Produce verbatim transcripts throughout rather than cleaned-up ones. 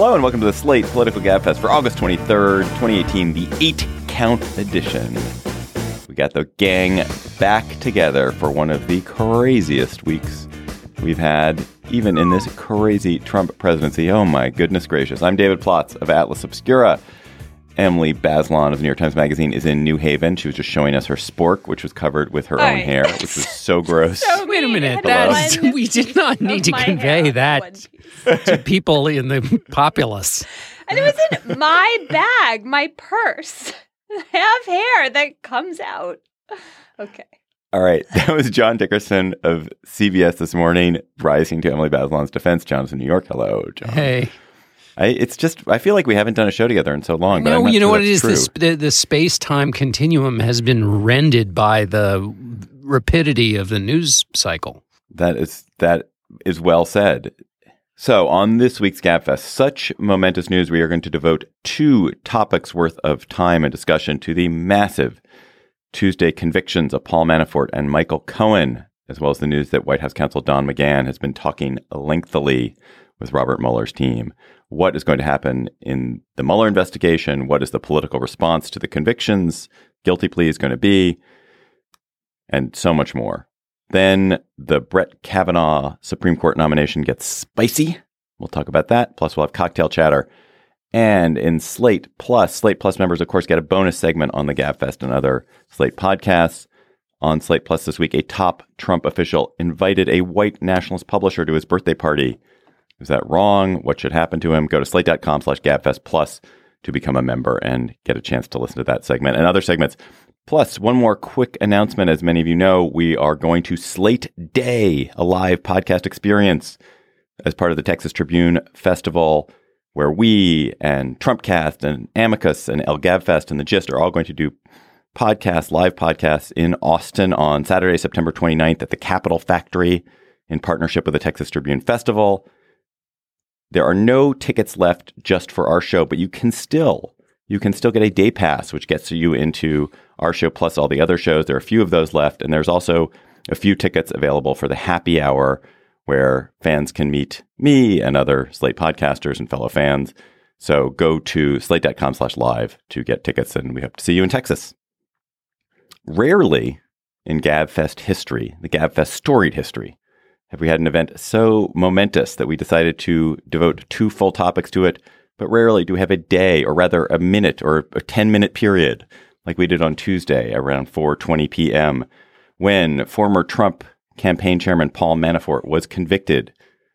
Hello and welcome to the Slate Political Gabfest for August twenty-third, twenty eighteen, the eight-count edition. We got the gang back together for one of the craziest weeks we've had, even in this crazy Trump presidency. Oh my goodness gracious. I'm David Plotz of Atlas Obscura. Emily Bazelon of New York Times Magazine is in New Haven. She was just showing us her spork, which was covered with her All own right. hair, which was so gross. So wait a minute. That's, we did not need to convey that to people in the populace. And it was in my bag, my purse. I have hair that comes out. Okay. All right. That was John Dickerson of C B S This Morning, rising to Emily Bazelon's defense. John's in New York. Hello, John. Hey. I, it's just, I feel like we haven't done a show together in so long. But no, I'm not you know sure what it is? This, the, the space-time continuum has been rended by the rapidity of the news cycle. That is that is well said. So on this week's Gabfest, such momentous news, we are going to devote two topics worth of time and discussion to the massive Tuesday convictions of Paul Manafort and Michael Cohen, as well as the news that White House counsel Don McGahn has been talking lengthily with Robert Mueller's team. What is going to happen in the Mueller investigation? What is the political response to the convictions? Guilty plea is going to be, and so much more. Then the Brett Kavanaugh Supreme Court nomination gets spicy. We'll talk about that. Plus, we'll have cocktail chatter. And in Slate Plus, Slate Plus members, of course, get a bonus segment on the Gabfest and other Slate podcasts. On Slate Plus this week, a top Trump official invited a white nationalist publisher to his birthday party. Is that wrong? What should happen to him? Go to slate.com slash Gabfest Plus to become a member and get a chance to listen to that segment and other segments. Plus, one more quick announcement. As many of you know, we are going to Slate Day, a live podcast experience as part of the Texas Tribune Festival, where we and Trumpcast and Amicus and El Gabfest and The Gist are all going to do podcasts, live podcasts in Austin on Saturday, September twenty-ninth at the Capitol Factory in partnership with the Texas Tribune Festival. There are no tickets left just for our show, but you can still you can still get a day pass, which gets you into our show plus all the other shows. There are a few of those left, and there's also a few tickets available for the happy hour, where fans can meet me and other Slate podcasters and fellow fans. So go to slate.com slash live to get tickets, and we hope to see you in Texas. Rarely in Gabfest history, the Gabfest storied history, have we had an event so momentous that we decided to devote two full topics to it, but rarely do we have a day, or rather a minute or a ten-minute period, like we did on Tuesday around four twenty p.m., when former Trump campaign chairman Paul Manafort was convicted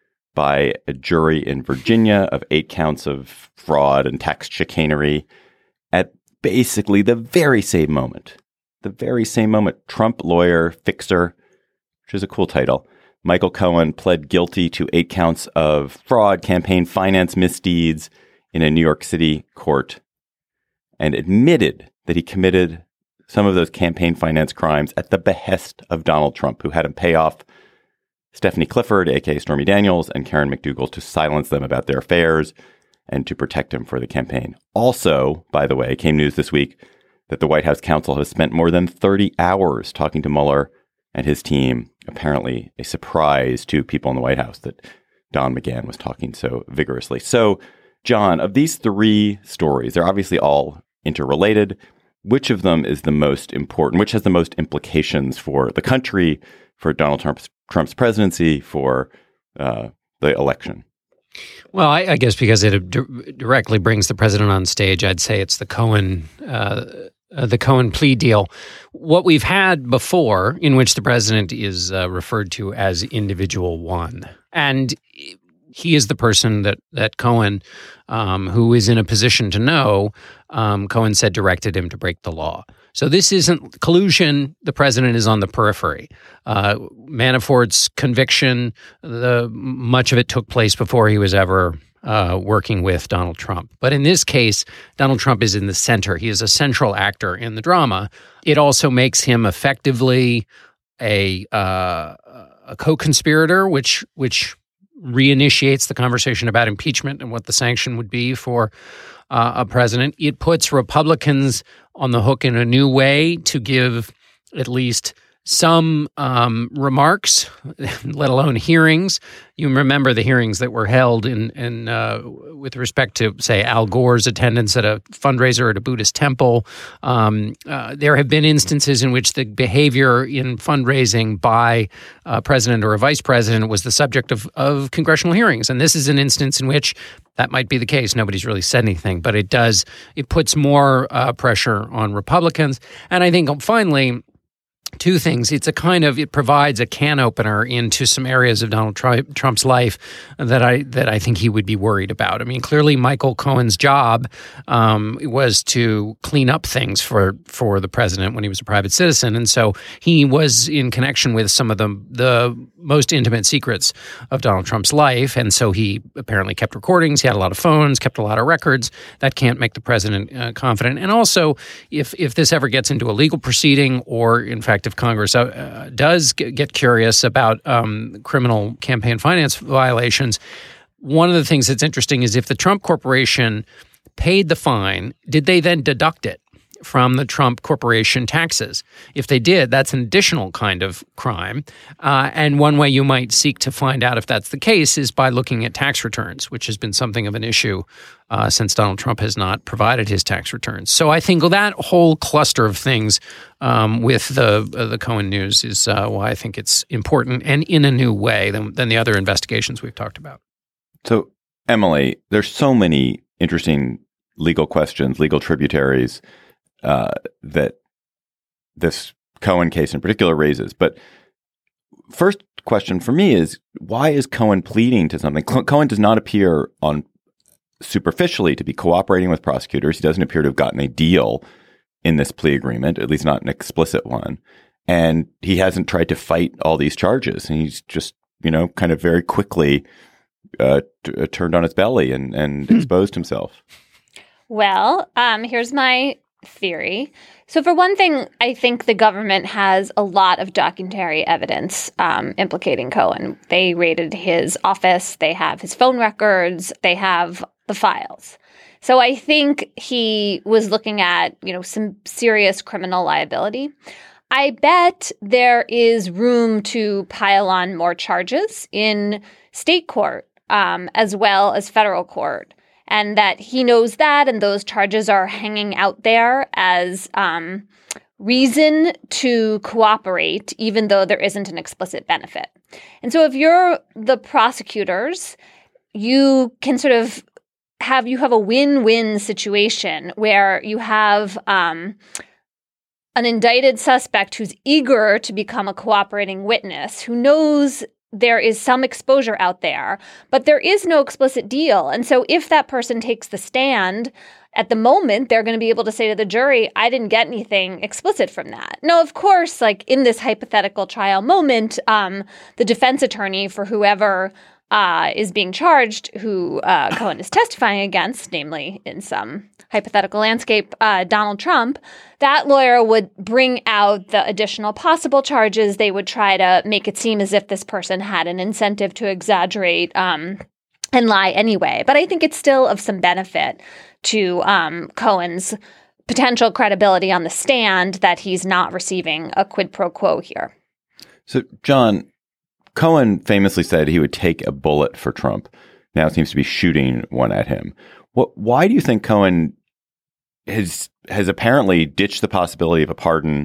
by a jury in Virginia of eight counts of fraud and tax chicanery at basically the very same moment. The very same moment, Trump lawyer fixer, which is a cool title, Michael Cohen pled guilty to eight counts of fraud, campaign finance misdeeds in a New York City court, and admitted that he committed some of those campaign finance crimes at the behest of Donald Trump, who had him pay off Stephanie Clifford, a k a. Stormy Daniels, and Karen McDougal to silence them about their affairs and to protect him for the campaign. Also, by the way, came news this week that the White House counsel has spent more than thirty hours talking to Mueller and his team. Apparently a surprise to people in the White House that Don McGahn was talking so vigorously. So, John, of these three stories, they're obviously all interrelated. Which of them is the most important? Which has the most implications for the country, for Donald Trump's, Trump's presidency, for uh, the election? Well, I, I guess because it d- directly brings the president on stage, I'd say it's the Cohen uh, uh, the Cohen plea deal. What we've had before, in which the president is uh, referred to as individual one, and he is the person that that Cohen, um, who is in a position to know, um, Cohen said directed him to break the law. So this isn't collusion. The president is on the periphery. Uh, Manafort's conviction, the much of it took place before he was ever uh, working with Donald Trump. But in this case, Donald Trump is in the center. He is a central actor in the drama. It also makes him effectively a uh, a co-conspirator, which which reinitiates the conversation about impeachment and what the sanction would be for uh, a president. It puts Republicans on the hook in a new way to give at least some um, remarks, let alone hearings. You remember the hearings that were held in, in uh, with respect to, say, Al Gore's attendance at a fundraiser at a Buddhist temple. Um, uh, there have been instances in which the behavior in fundraising by a president or a vice president was the subject of, of congressional hearings. And this is an instance in which that might be the case. Nobody's really said anything, but it does, it puts more uh, pressure on Republicans. And I think finally, two things. It's a kind of, it provides a can opener into some areas of Donald Trump's life that I that I think he would be worried about. I mean, clearly Michael Cohen's job um, was to clean up things for for the president when he was a private citizen. And so he was in connection with some of the, the most intimate secrets of Donald Trump's life. And so he apparently kept recordings. He had a lot of phones, kept a lot of records. That can't make the president uh, confident. And also, if, if this ever gets into a legal proceeding, or in fact, if Congress uh, does get curious about um, criminal campaign finance violations, one of the things that's interesting is if the Trump Corporation paid the fine, did they then deduct it from the Trump Corporation taxes? If they did, that's an additional kind of crime. Uh, and one way you might seek to find out if that's the case is by looking at tax returns, which has been something of an issue uh, since Donald Trump has not provided his tax returns. So I think that whole cluster of things um, with the uh, the Cohen news is uh, why I think it's important and in a new way than, than the other investigations we've talked about. So, Emily, there's so many interesting legal questions, legal tributaries Uh, that this Cohen case in particular raises. But first question for me is, why is Cohen pleading to something? Co- Cohen does not appear on superficially to be cooperating with prosecutors. He doesn't appear to have gotten a deal in this plea agreement, at least not an explicit one. And he hasn't tried to fight all these charges. And he's just, you know, kind of very quickly uh, t- turned on his belly and, and hmm. exposed himself. Well, um, here's my theory. So for one thing, I think the government has a lot of documentary evidence um, implicating Cohen. They raided his office. They have his phone records. They have the files. So I think he was looking at, you know, some serious criminal liability. I bet there is room to pile on more charges in state court um, as well as federal court. And that he knows that, and those charges are hanging out there as um, reason to cooperate, even though there isn't an explicit benefit. And so if you're the prosecutors, you can sort of have, you have a win-win situation where you have um, an indicted suspect who's eager to become a cooperating witness, who knows there is some exposure out there, but there is no explicit deal. And so if that person takes the stand, at the moment, they're going to be able to say to the jury, I didn't get anything explicit from that. Now, of course, like in this hypothetical trial moment, um, the defense attorney for whoever uh, is being charged, who uh, Cohen is testifying against, namely in some hypothetical landscape, uh, Donald Trump, that lawyer would bring out the additional possible charges. They would try to make it seem as if this person had an incentive to exaggerate um, and lie anyway. But I think it's still of some benefit to um, Cohen's potential credibility on the stand that he's not receiving a quid pro quo here. So, John, Cohen famously said he would take a bullet for Trump. Now it seems to be shooting one at him. What? Why do you think Cohen has has apparently ditched the possibility of a pardon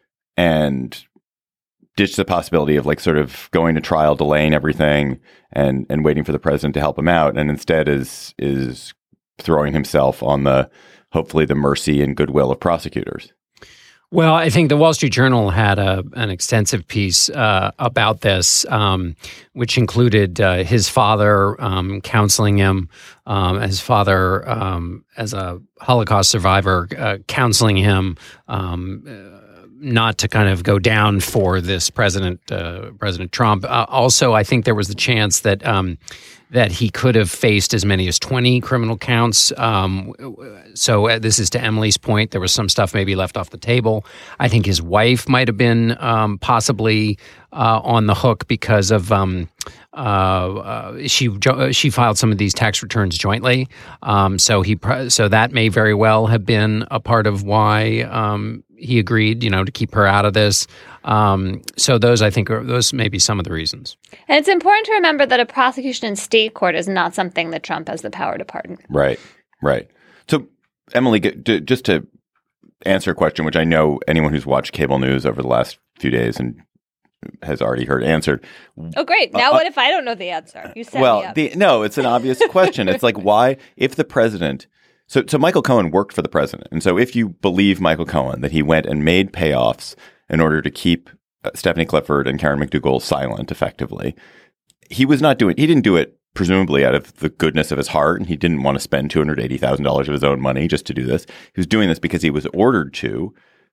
and ditched the possibility of like sort of going to trial, delaying everything and, and waiting for the president to help him out, and instead is is throwing himself on the hopefully the mercy and goodwill of prosecutors? Well, I think the Wall Street Journal had a, an extensive piece uh, about this, um, which included uh, his father um, counseling him, um, his father um, as a Holocaust survivor uh, counseling him um, uh, not to kind of go down for this President uh, President Trump. Uh, also, I think there was the chance that um, that he could have faced as many as twenty criminal counts. Um, so uh, this is to Emily's point. There was some stuff maybe left off the table. I think his wife might have been um, possibly uh, on the hook because of um, uh, uh, she she filed some of these tax returns jointly. Um, so he so that may very well have been a part of why um, he agreed, you know, to keep her out of this. Um, so those, I think, are those may be some of the reasons. And it's important to remember that a prosecution in state court is not something that Trump has the power to pardon. Right, right. So, Emily, just to answer a question, which I know anyone who's watched cable news over the last few days and has already heard answered. Oh, great. Now uh, what if I don't know the answer? You set well, me up. The, no, it's an obvious question. It's like, why, if the president... So, so Michael Cohen worked for the president. And so if you believe Michael Cohen, that he went and made payoffs in order to keep uh, Stephanie Clifford and Karen McDougal silent effectively, he was not doing, he didn't do it presumably out of the goodness of his heart. And he didn't want to spend two hundred eighty thousand dollars of his own money just to do this. He was doing this because he was ordered to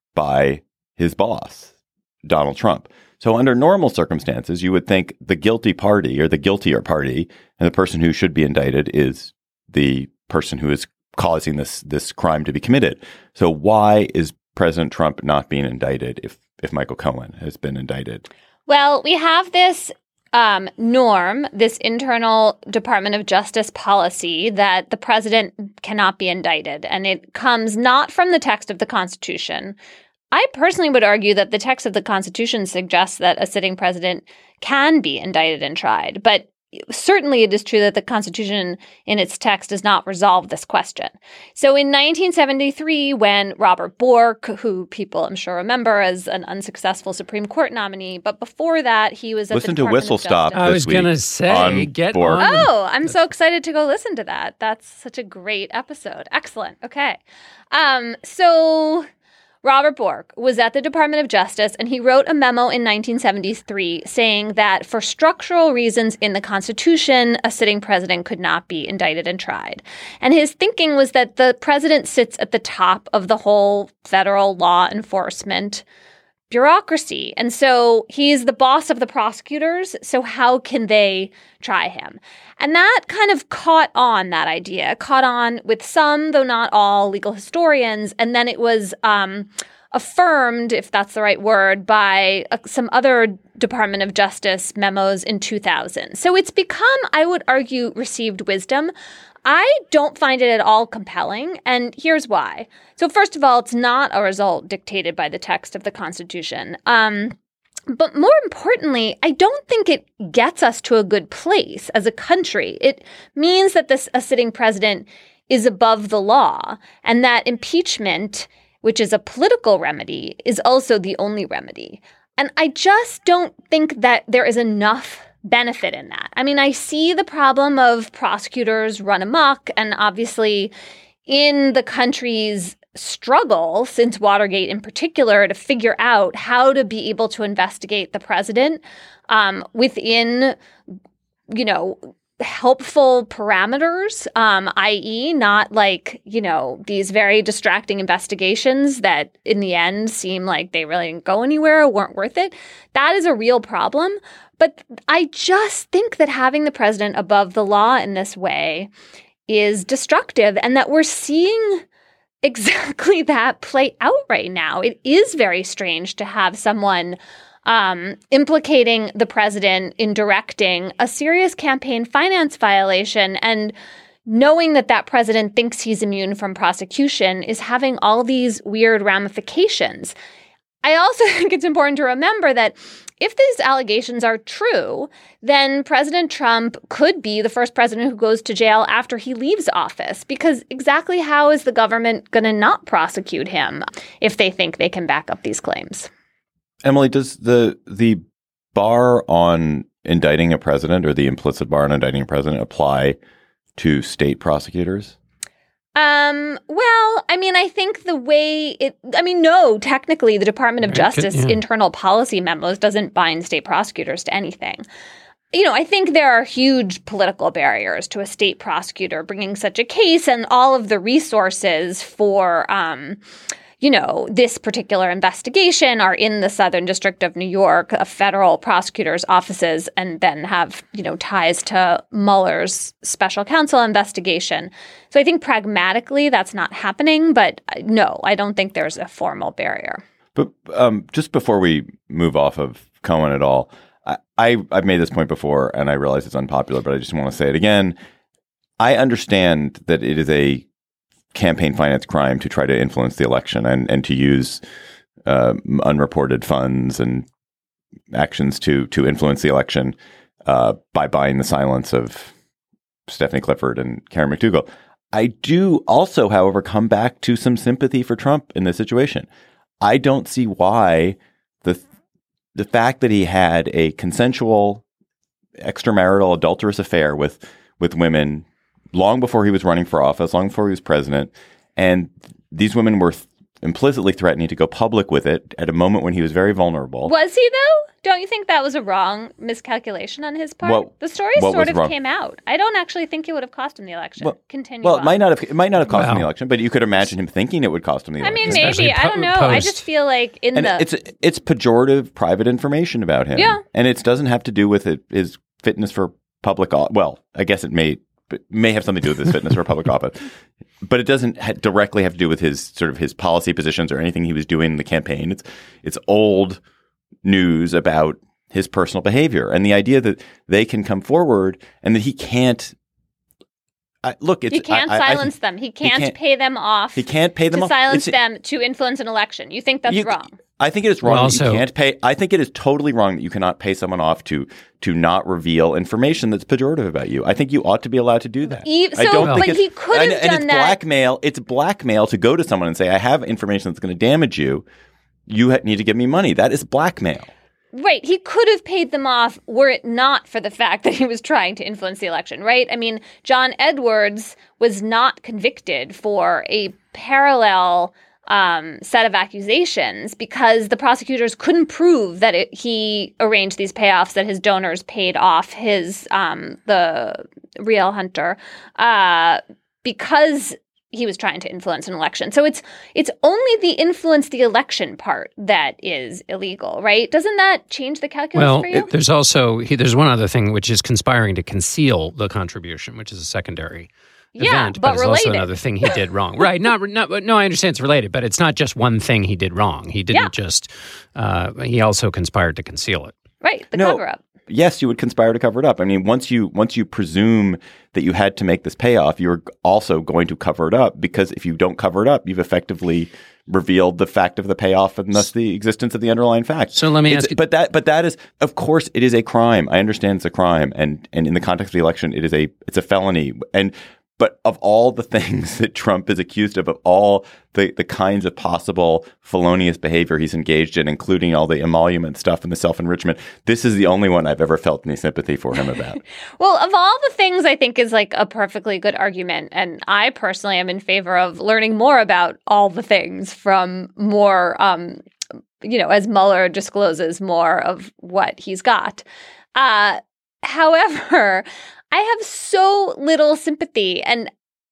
by his boss, Donald Trump. So under normal circumstances, you would think the guilty party or the guiltier party and the person who should be indicted is the person who is causing this this crime to be committed. So why is President Trump not being indicted if if Michael Cohen has been indicted? Well, we have this um, norm, this internal Department of Justice policy that the president cannot be indicted. And it comes not from the text of the Constitution. I personally would argue that the text of the Constitution suggests that a sitting president can be indicted and tried. But certainly it is true that the Constitution in its text does not resolve this question. So in nineteen seventy-three, when Robert Bork, who people I'm sure remember as an unsuccessful Supreme Court nominee, but before that he was at listen the to Whistle Stop. I was going to say, get Bork. on. Oh, I'm so excited to go listen to that. That's such a great episode. Excellent. Okay. Um, so Robert Bork was at the Department of Justice, and he wrote a memo in nineteen seventy-three saying that for structural reasons in the Constitution, a sitting president could not be indicted and tried. And his thinking was that the president sits at the top of the whole federal law enforcement bureaucracy. And so he's the boss of the prosecutors. So how can they try him? And that kind of caught on, that idea, caught on with some, though not all, legal historians. And then it was um, affirmed, if that's the right word, by uh, some other Department of Justice memos in two thousand. So it's become, I would argue, received wisdom. I don't find it at all compelling, and here's why. So first of all, it's not a result dictated by the text of the Constitution. Um, but more importantly, I don't think it gets us to a good place as a country. It means that this a sitting president is above the law, and that impeachment, which is a political remedy, is also the only remedy. And I just don't think that there is enough benefit in that. I mean, I see the problem of prosecutors run amok, and obviously in the country's struggle, since Watergate in particular, to figure out how to be able to investigate the president um, within, you know, helpful parameters, um, that is not like, you know, these very distracting investigations that in the end seem like they really didn't go anywhere or weren't worth it. That is a real problem. But I just think that having the president above the law in this way is destructive, and that we're seeing exactly that play out right now. It is very strange to have someone um, implicating the president in directing a serious campaign finance violation, and knowing that that president thinks he's immune from prosecution is having all these weird ramifications. I also think it's important to remember that if these allegations are true, then President Trump could be the first president who goes to jail after he leaves office, because exactly how is the government going to not prosecute him if they think they can back up these claims? Emily, does the the bar on indicting a president, or the implicit bar on indicting a president, apply to state prosecutors? Um, well, I mean, I think the way it, I mean, no, technically the Department of Justice yeah. internal policy memos doesn't bind state prosecutors to anything. You know, I think there are huge political barriers to a state prosecutor bringing such a case, and all of the resources for, um, you know, this particular investigation are in the Southern District of New York, a federal prosecutor's offices, and then have, you know, ties to Mueller's special counsel investigation. So I think pragmatically that's not happening, but no, I don't think there's a formal barrier. But um, just before we move off of Cohen at all, I, I, I've made this point before, and I realize it's unpopular, but I just want to say it again. I understand that it is a campaign finance crime to try to influence the election and, and to use uh, unreported funds and actions to to influence the election uh, by buying the silence of Stephanie Clifford and Karen McDougal. I do also, however, come back to some sympathy for Trump in this situation. I don't see why the the fact that he had a consensual extramarital adulterous affair with with women long before he was running for office, long before he was president, and these women were th- implicitly threatening to go public with it at a moment when he was very vulnerable. Was he, though? Don't you think that was a wrong miscalculation on his part? What, the story what sort of wrong? came out. I don't actually think it would have cost him the election. Well, Continue well on. it might not have. It might not have cost Wow. him the election, but you could imagine him thinking it would cost him the I election. mean, Especially maybe. I po- don't know. I post. just feel like in and the... it's it's pejorative private information about him. Yeah. And it doesn't have to do with it, his fitness for public office. Well, I guess it may but may have something to do with his fitness for public office, but it doesn't ha- directly have to do with his sort of his policy positions or anything he was doing in the campaign. It's it's old news about his personal behavior and the idea that they can come forward and that he can't. I, look, it's he can't I, I, silence I, them. He can't, can't- pay them off He can't pay them to off. silence It's- them to influence an election. You think that's You- wrong? I think it is wrong Well, that also- you can't pay. I think it is totally wrong that you cannot pay someone off to to not reveal information that's pejorative about you. I think you ought to be allowed to do that. Eve- I so- don't but think it's, he could and, have and done it's that- blackmail. It's blackmail to go to someone and say, "I have information that's going to damage you. You ha- need to give me money." That is blackmail. Right. He could have paid them off were it not for the fact that he was trying to influence the election, right? I mean, John Edwards was not convicted for a parallel um, set of accusations because the prosecutors couldn't prove that it, he arranged these payoffs, that his donors paid off his um, the Riel Hunter uh, because he was trying to influence an election. So it's it's only the influence the election part that is illegal, right? Doesn't that change the calculus Well, for you? it- there's also he, there's one other thing, which is conspiring to conceal the contribution, which is a secondary Yeah, event, but but it's also related. another thing he did wrong. Right? Not, not. No, I understand it's related, but it's not just one thing he did wrong. He didn't Yeah. just. Uh, he also conspired to conceal it. Right, the No. cover-up. Yes, you would conspire to cover it up. I mean, once you once you presume that you had to make this payoff, you're also going to cover it up because if you don't cover it up, you've effectively revealed the fact of the payoff and thus the existence of the underlying fact. So let me It's- ask you- But that but that is, of course, it is a crime. I understand it's a crime, and and in the context of the election, it is a it's a felony. And but of all the things that Trump is accused of, of all the, the kinds of possible felonious behavior he's engaged in, including all the emolument stuff and the self-enrichment, this is the only one I've ever felt any sympathy for him about. Well, of all the things, I think is like a perfectly good argument. And I personally am in favor of learning more about all the things from more, um, you know, as Mueller discloses more of what he's got. Uh, however, I have so little sympathy and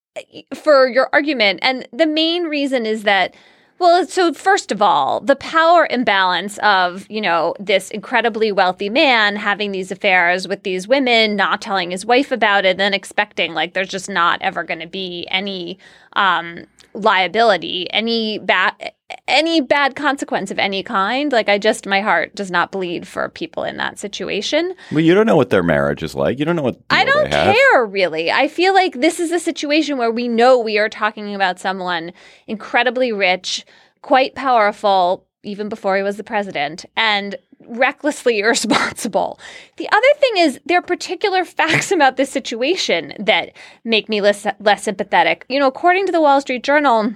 for your argument. And the main reason is that, well, so first of all, the power imbalance of, you know, this incredibly wealthy man having these affairs with these women, not telling his wife about it, then expecting like there's just not ever going to be any um, liability, any bad, any bad consequence of any kind. Like I just, my heart does not bleed for people in that situation. Well, you don't know what their marriage is like. You don't know what I deal don't they have. care, really. I feel like this is a situation where we know we are talking about someone incredibly rich, quite powerful, even before he was the president, and recklessly irresponsible. The other thing is there are particular facts about this situation that make me less, less sympathetic. You know, according to the Wall Street Journal,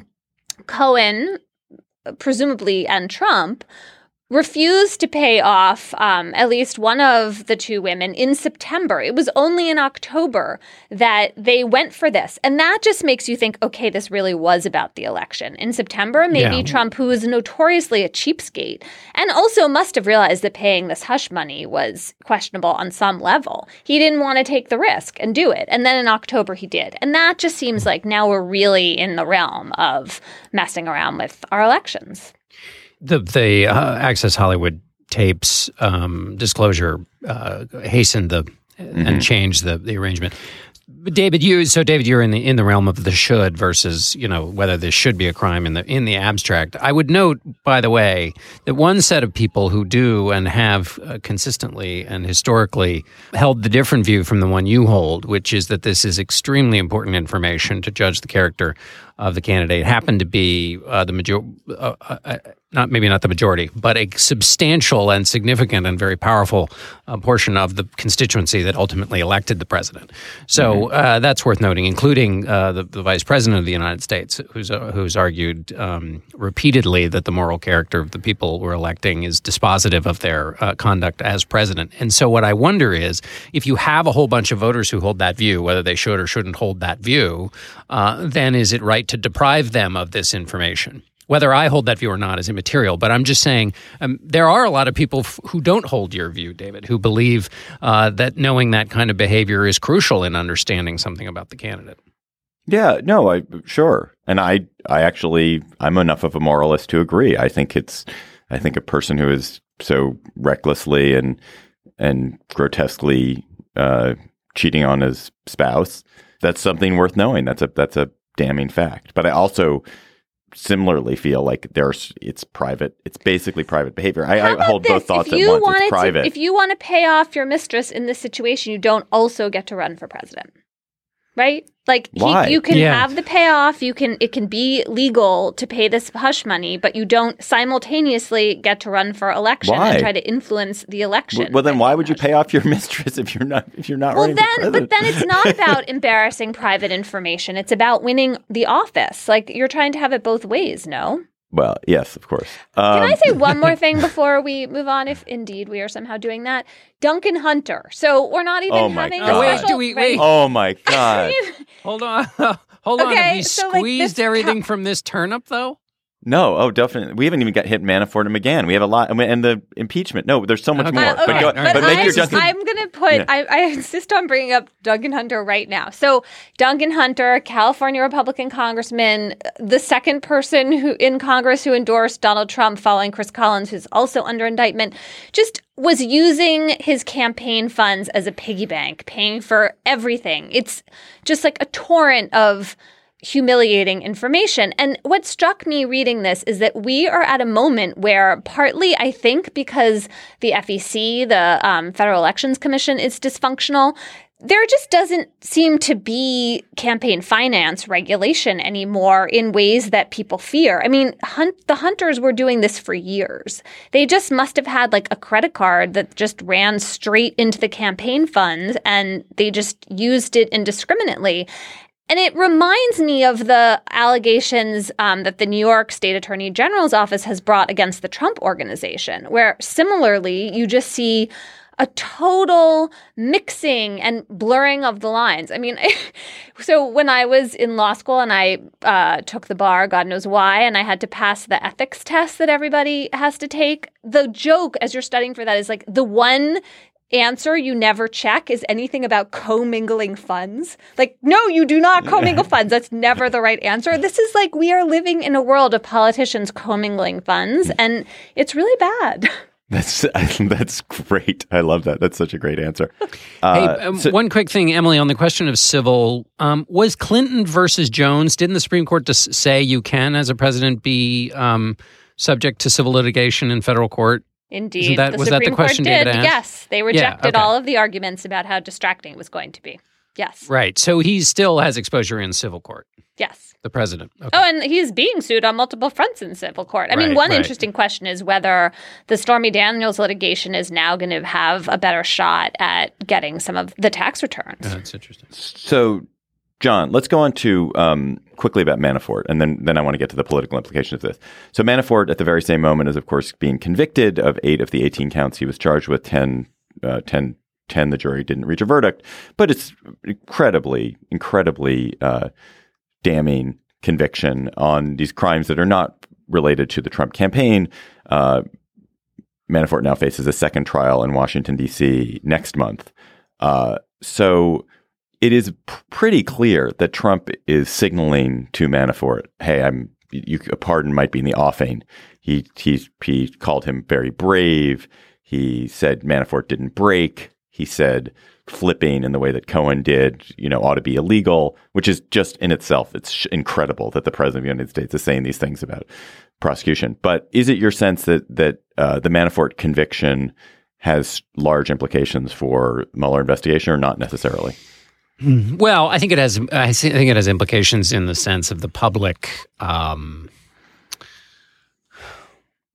Cohen, presumably, and Trump refused to pay off um, at least one of the two women in September. It was only in October that they went for this. And that just makes you think, okay, this really was about the election. In September, maybe Yeah. Trump, who is notoriously a cheapskate, and also must have realized that paying this hush money was questionable on some level. He didn't want to take the risk and do it. And then in October, he did. And that just seems like now we're really in the realm of messing around with our elections. The the uh, Access Hollywood tapes um, disclosure uh, hastened the Mm-hmm. and changed the, the arrangement. But David, you so David, you're in the in the realm of the should versus you know whether this should be a crime in the in the abstract. I would note, by the way, that one set of people who do and have uh, consistently and historically held the different view from the one you hold, which is that this is extremely important information to judge the character of the candidate, happened to be uh, the major uh, uh, not maybe not the majority, but a substantial and significant and very powerful uh, portion of the constituency that ultimately elected the president. So mm-hmm. uh, that's worth noting, including uh, the, the vice president of the United States, who's uh, who's argued um, repeatedly that the moral character of the people we're electing is dispositive of their uh, conduct as president. And so what I wonder is, if you have a whole bunch of voters who hold that view, whether they should or shouldn't hold that view, uh, then is it right to deprive them of this information? Whether I hold that view or not is immaterial, but I'm just saying um, there are a lot of people f- who don't hold your view, David, who believe uh, that knowing that kind of behavior is crucial in understanding something about the candidate. Yeah, no, I sure. And I I actually, I'm enough of a moralist to agree. I think it's, I think a person who is so recklessly and and grotesquely uh, cheating on his spouse, that's something worth knowing. That's a that's a damning fact. But I also similarly feel like there's it's private. It's basically private behavior. I, I hold this? both thoughts if at you once. Wanted it's private. To, if you want to pay off your mistress in this situation, you don't also get to run for president, right? Like Why? He, you can yeah. have the payoff. You can it can be legal to pay this hush money, but you don't simultaneously get to run for election Why? and try to influence the election. Well, well then why would you pay off your mistress if you're not if you're not well, running then, for president? But then it's not about embarrassing private information. It's about winning the office. Like you're trying to have it both ways, no? Well, yes, of course. Um, Can I say one more thing before we move on, if indeed we are somehow doing that? Duncan Hunter. So we're not even Oh my having God. a Wait, special... do we- wait. oh my God. Hold on. Hold on. Okay, Have we so, like, squeezed this everything co- from this turnip, though? No, oh, definitely. We haven't even got hit Manafort and McGahn. We have a lot, I mean, and the impeachment. No, there's so much Okay. more. Uh, okay, But, go, but, but make I'm, your Duncan. I'm going to put, Yeah. I, I insist on bringing up Duncan Hunter right now. So Duncan Hunter, California Republican congressman, the second person who in Congress who endorsed Donald Trump following Chris Collins, who's also under indictment, just was using his campaign funds as a piggy bank, paying for everything. It's just like a torrent of humiliating information. And what struck me reading this is that we are at a moment where, partly I think because the F E C, the um, Federal Elections Commission, is dysfunctional, there just doesn't seem to be campaign finance regulation anymore in ways that people fear. I mean, hunt, the Hunters were doing this for years. They just must have had like a credit card that just ran straight into the campaign funds, and they just used it indiscriminately. And it reminds me of the allegations um, that the New York State Attorney General's office has brought against the Trump Organization, where similarly you just see a total mixing and blurring of the lines. I mean, so when I was in law school and I uh, took the bar, God knows why, and I had to pass the ethics test that everybody has to take, the joke as you're studying for that is like the one answer you never check is anything about commingling funds. Like, no, you do not commingle funds. That's never the right answer. This is like we are living in a world of politicians commingling funds, and it's really bad. That's that's great. I love that. That's such a great answer. Uh, hey, um, so, one quick thing, Emily, on the question of civil, um, was Clinton versus Jones, didn't the Supreme Court just say you can, as a president, be um, subject to civil litigation in federal court? Indeed. That, the was Supreme that the question Court did. David asked? Yes. They rejected yeah, okay. all of the arguments about how distracting it was going to be. Yes. Right. So he still has exposure in civil court, Yes. the president. Okay. Oh, and he's being sued on multiple fronts in civil court. I mean, Right, one right. interesting question is whether the Stormy Daniels litigation is now going to have a better shot at getting some of the tax returns. Uh, that's interesting. so, John, let's go on to um, quickly about Manafort, and then, then I want to get to the political implications of this. So Manafort, at the very same moment, is, of course, being convicted of eight of the eighteen counts he was charged with. ten, uh, ten, ten the jury didn't reach a verdict. But it's incredibly, incredibly uh, damning conviction on these crimes that are not related to the Trump campaign. Uh, Manafort now faces a second trial in Washington, D C next month. Uh, so it is p- pretty clear that Trump is signaling to Manafort, hey, I'm you, a pardon might be in the offing. He, he, he called him very brave. He said Manafort didn't break. He said flipping in the way that Cohen did, you know, ought to be illegal, which is just in itself, it's sh- incredible that the president of the United States is saying these things about prosecution. But is it your sense that that uh, the Manafort conviction has large implications for Mueller investigation, or not necessarily? Well, I think it has. I think it has implications in the sense of the public. Um,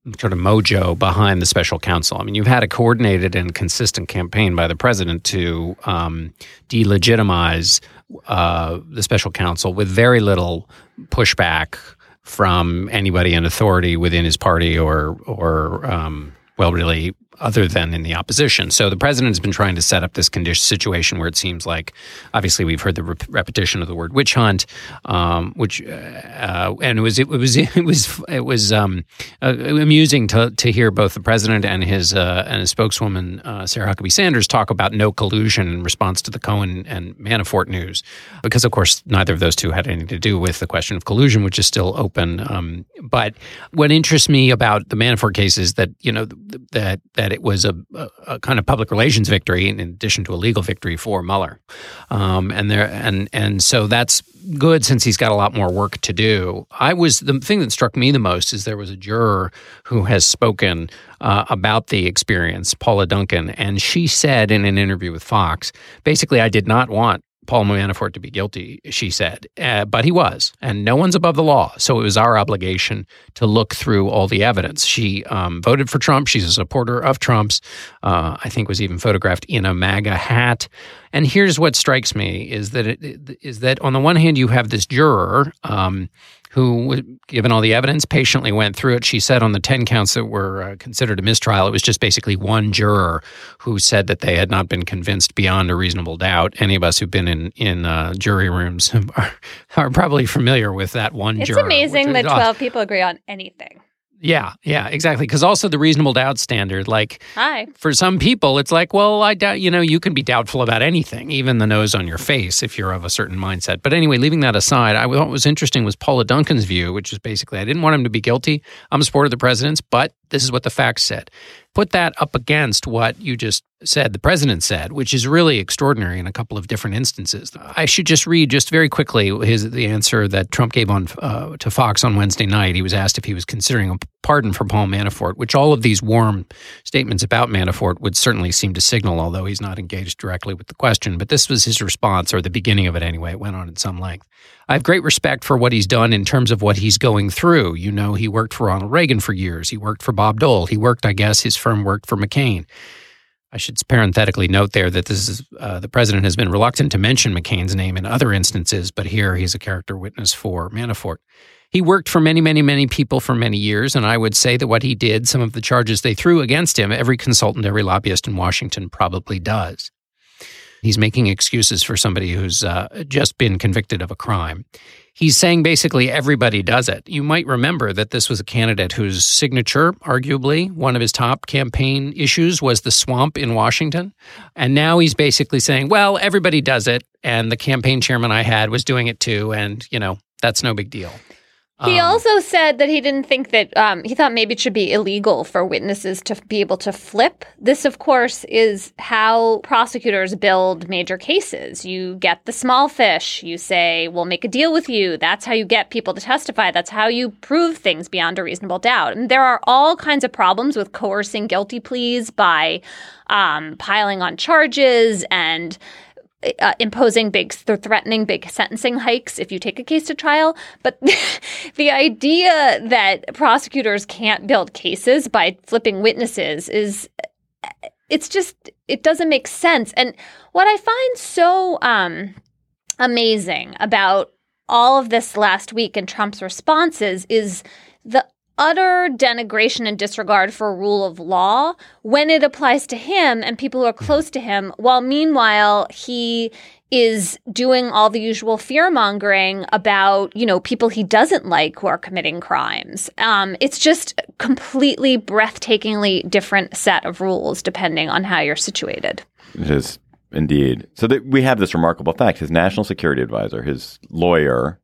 sort of mojo behind the special counsel. I mean, you've had a coordinated and consistent campaign by the president to um, delegitimize uh, the special counsel with very little pushback from anybody in authority within his party or, or um, well, really other than in the opposition. So the president has been trying to set up this condition situation where it seems like, obviously, we've heard the rep- repetition of the word witch hunt, um, which uh, and it was it was it was it was um, uh, amusing to to hear both the president and his uh, and his spokeswoman uh, Sarah Huckabee Sanders talk about no collusion in response to the Cohen and Manafort news, because of course neither of those two had anything to do with the question of collusion, which is still open. Um, but what interests me about the Manafort case is that you know that that it was a, a, a kind of public relations victory in addition to a legal victory for Mueller. Um, and there and and so that's good since he's got a lot more work to do. I was the thing that struck me the most is there was a juror who has spoken uh, about the experience, Paula Duncan, and she said in an interview with Fox, basically, I did not want Paul Manafort to be guilty, she said, uh, but he was, and no one's above the law. So it was our obligation to look through all the evidence. She um, voted for Trump. She's a supporter of Trump's. Uh, I think was even photographed in a MAGA hat. And here's what strikes me is that it, is that on the one hand you have this juror um, who, given all the evidence, patiently went through it. She said on the ten counts that were uh, considered a mistrial, it was just basically one juror who said that they had not been convinced beyond a reasonable doubt. Any of us who've been in, in uh, jury rooms are, are probably familiar with that one it's juror. It's amazing that twelve people agree on anything. Yeah, yeah, exactly. Because also the reasonable doubt standard, like Hi. for some people, it's like, well, I doubt, you know, you can be doubtful about anything, even the nose on your face, if you're of a certain mindset. But anyway, leaving that aside, I thought what was interesting was Paula Duncan's view, which is basically, I didn't want him to be guilty. I'm a supporter of the president's, but this is what the facts said. Put that up against what you just said, the president said, which is really extraordinary in a couple of different instances. I should just read just very quickly his the answer that Trump gave on uh, to Fox on Wednesday night. He was asked if he was considering a pardon for Paul Manafort, which all of these warm statements about Manafort would certainly seem to signal, although he's not engaged directly with the question. But this was his response, or the beginning of it anyway. It went on at some length. I have great respect for what he's done in terms of what he's going through. You know, he worked for Ronald Reagan for years. He worked for Bob Dole. He worked, I guess, his firm worked for McCain. I should parenthetically note there that this is uh, the president has been reluctant to mention McCain's name in other instances, but here he's a character witness for Manafort. He worked for many, many, many people for many years, and I would say that what he did, some of the charges they threw against him, every consultant, every lobbyist in Washington probably does. He's making excuses for somebody who's uh, just been convicted of a crime. He's saying basically everybody does it. You might remember that this was a candidate whose signature, arguably, one of his top campaign issues was the swamp in Washington. And now he's basically saying, well, everybody does it. And the campaign chairman I had was doing it too. And, you know, that's no big deal. He Um, also said that he didn't think that um, he thought maybe it should be illegal for witnesses to be able to flip. This, of course, is how prosecutors build major cases. You get the small fish. You say, we'll make a deal with you. That's how you get people to testify. That's how you prove things beyond a reasonable doubt. And there are all kinds of problems with coercing guilty pleas by um, piling on charges and Uh, imposing big, threatening big sentencing hikes if you take a case to trial. But the idea that prosecutors can't build cases by flipping witnesses is, it's just, it doesn't make sense. And what I find so um, amazing about all of this last week and Trump's responses is the utter denigration and disregard for rule of law when it applies to him and people who are close to him, while meanwhile he is doing all the usual fear-mongering about, you know, people he doesn't like who are committing crimes. Um, it's just completely breathtakingly different set of rules depending on how you're situated. It is indeed. So that we have this remarkable fact. His national security advisor, his lawyer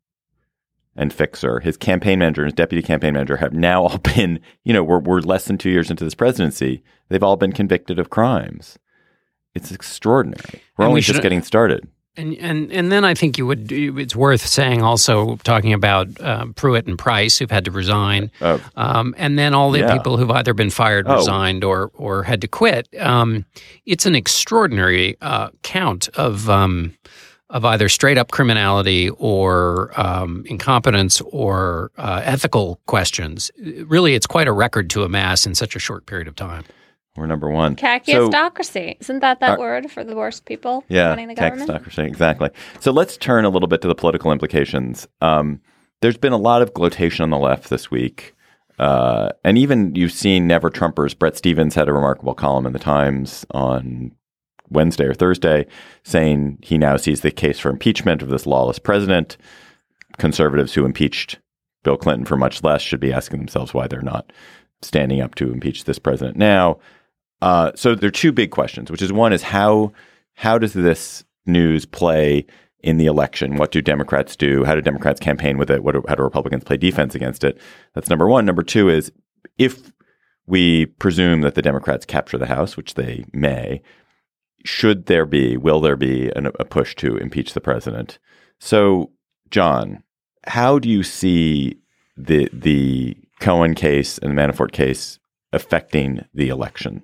and fixer, his campaign manager and his deputy campaign manager have now all been, you know, we're, we're less than two years into this presidency. They've all been convicted of crimes. It's extraordinary. We're And only we just should- getting started. And and and then I think you would. It's worth saying also talking about uh, Pruitt and Price, who've had to resign, Oh. um, and then all the Yeah. people who've either been fired, Oh. resigned, or or had to quit. Um, it's an extraordinary uh, count of um, of either straight-up criminality or um, incompetence or uh, ethical questions. Really, it's quite a record to amass in such a short period of time. We're number one. Kakiistocracy. So, Isn't that that uh, word for the worst people yeah, running the government? Kakiistocracy, exactly. So let's turn a little bit to the political implications. Um, there's been a lot of gloatation on the left this week. Uh, and even you've seen Never Trumpers. Bret Stephens had a remarkable column in the Times on Wednesday or Thursday saying he now sees the case for impeachment of this lawless president. Conservatives who impeached Bill Clinton for much less should be asking themselves why they're not standing up to impeach this president now. Uh, so there are two big questions, which is one is how how does this news play in the election? What do Democrats do? How do Democrats campaign with it? What do, how do Republicans play defense against it? That's number one. Number two is if we presume that the Democrats capture the House, which they may, should there be, will there be an, a push to impeach the president? So, John, how do you see the the Cohen case and the Manafort case affecting the election?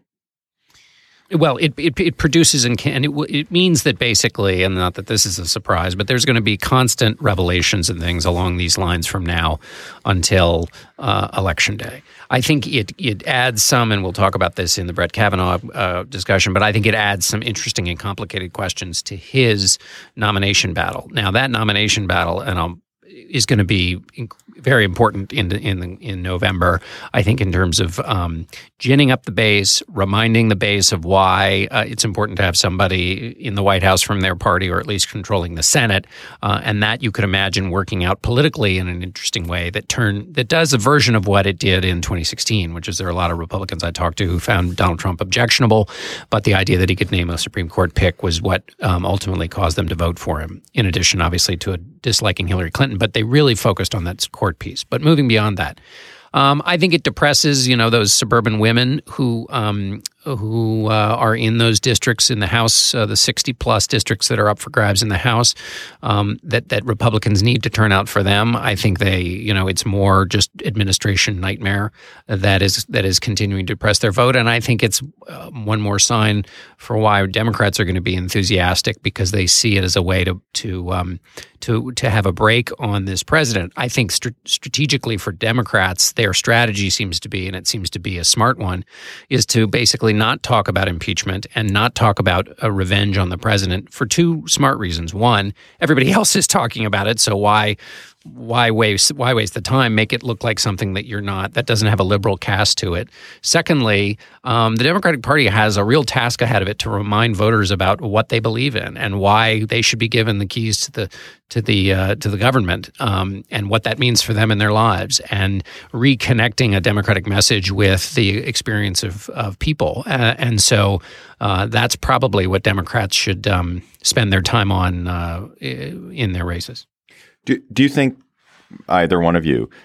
Well, it it, it produces and, can, and it, it means that basically, and not that this is a surprise, but there's going to be constant revelations and things along these lines from now until uh, Election Day. I think it it adds some, and we'll talk about this in the Brett Kavanaugh uh, discussion, but I think it adds some interesting and complicated questions to his nomination battle. Now, that nomination battle, and I'll is going to be very important in the, in the, in November. I think in terms of um, ginning up the base, reminding the base of why uh, it's important to have somebody in the White House from their party, or at least controlling the Senate, uh, and that you could imagine working out politically in an interesting way that turn that does a version of what it did in twenty sixteen, which is there are a lot of Republicans I talked to who found Donald Trump objectionable, but the idea that he could name a Supreme Court pick was what um, ultimately caused them to vote for him. In addition, obviously, to a disliking Hillary Clinton, but they really focused on that court piece. But moving beyond that, um, I think it depresses, you know, those suburban women who um, who uh, are in those districts in the House, uh, the sixty plus districts that are up for grabs in the House, um, that that Republicans need to turn out for them. I think they, you know, it's more just administration nightmare that is that is continuing to depress their vote. And I think it's uh, one more sign for why Democrats are going to be enthusiastic, because they see it as a way to to um, to to have a break on this president. I think st- strategically for Democrats, their strategy seems to be, and it seems to be a smart one, is to basically not talk about impeachment and not talk about a revenge on the president for two smart reasons. One, everybody else is talking about it, so why why waste why waste the time? Make it look like something that you're not, that doesn't have a liberal cast to it. Secondly, um, the Democratic Party has a real task ahead of it to remind voters about what they believe in and why they should be given the keys to the to the uh, to the government, um, and what that means for them in their lives, and reconnecting a Democratic message with the experience of of people. Uh, and so uh, that's probably what Democrats should um, spend their time on uh, in their races. Do, do you think, either one of you,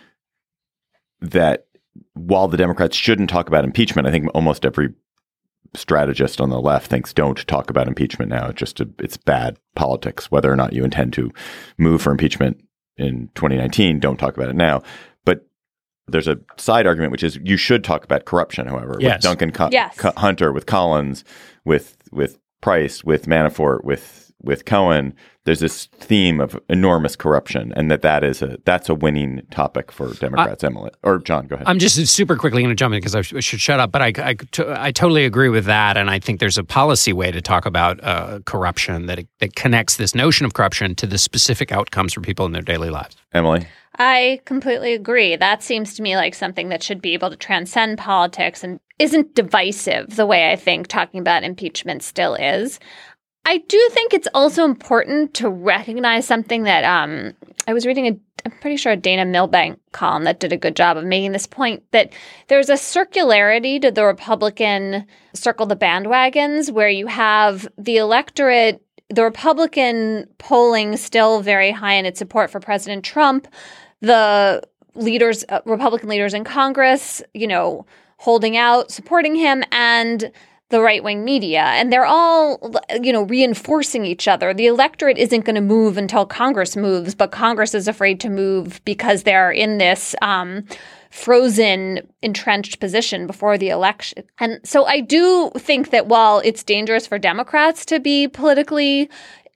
that while the Democrats shouldn't talk about impeachment, I think almost every strategist on the left thinks don't talk about impeachment now. It's just a, it's bad politics. Whether or not you intend to move for impeachment in twenty nineteen, don't talk about it now. But there's a side argument, which is you should talk about corruption, however, yes. with Duncan Co- yes. Co- Hunter, with Collins, with with Price, with Manafort, with with Cohen. There's this theme of enormous corruption, and that that is a that's a winning topic for Democrats. I, Emily or John, go ahead. I'm just super quickly going to jump in because I should shut up, but I, I, I totally agree with that, and I think there's a policy way to talk about uh, corruption that that connects this notion of corruption to the specific outcomes for people in their daily lives. Emily? I completely agree. That seems to me like something that should be able to transcend politics and isn't divisive the way I think talking about impeachment still is. I do think it's also important to recognize something that um, I was reading, a, I'm pretty sure a Dana Milbank column that did a good job of making this point, that there's a circularity to the Republican circle the bandwagons where you have the electorate, the Republican polling still very high in its support for President Trump, the leaders, uh, Republican leaders in Congress, you know, holding out, supporting him, and the right-wing media. And they're all, you know, reinforcing each other. The electorate isn't going to move until Congress moves, but Congress is afraid to move because they're in this um, frozen, entrenched position before the election. And so I do think that while it's dangerous for Democrats to be politically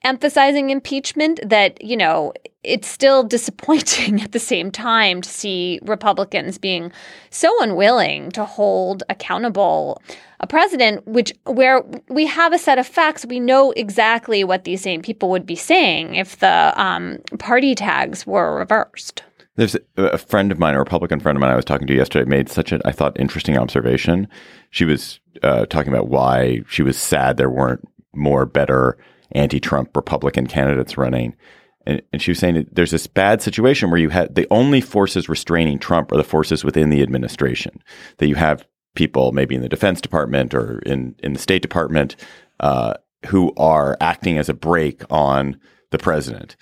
emphasizing impeachment, that, you know, it's still disappointing at the same time to see Republicans being so unwilling to hold accountable a president, which where we have a set of facts. We know exactly what these same people would be saying if the um, party tags were reversed. There's a, a friend of mine, a Republican friend of mine I was talking to yesterday, made such a, I thought, interesting observation. She was uh, talking about why she was sad there weren't more better anti-Trump Republican candidates running. And, and she was saying that there's this bad situation where you had the only forces restraining Trump are the forces within the administration. That you have people maybe in the Defense Department or in, in the State Department uh, who are acting as a brake on the president.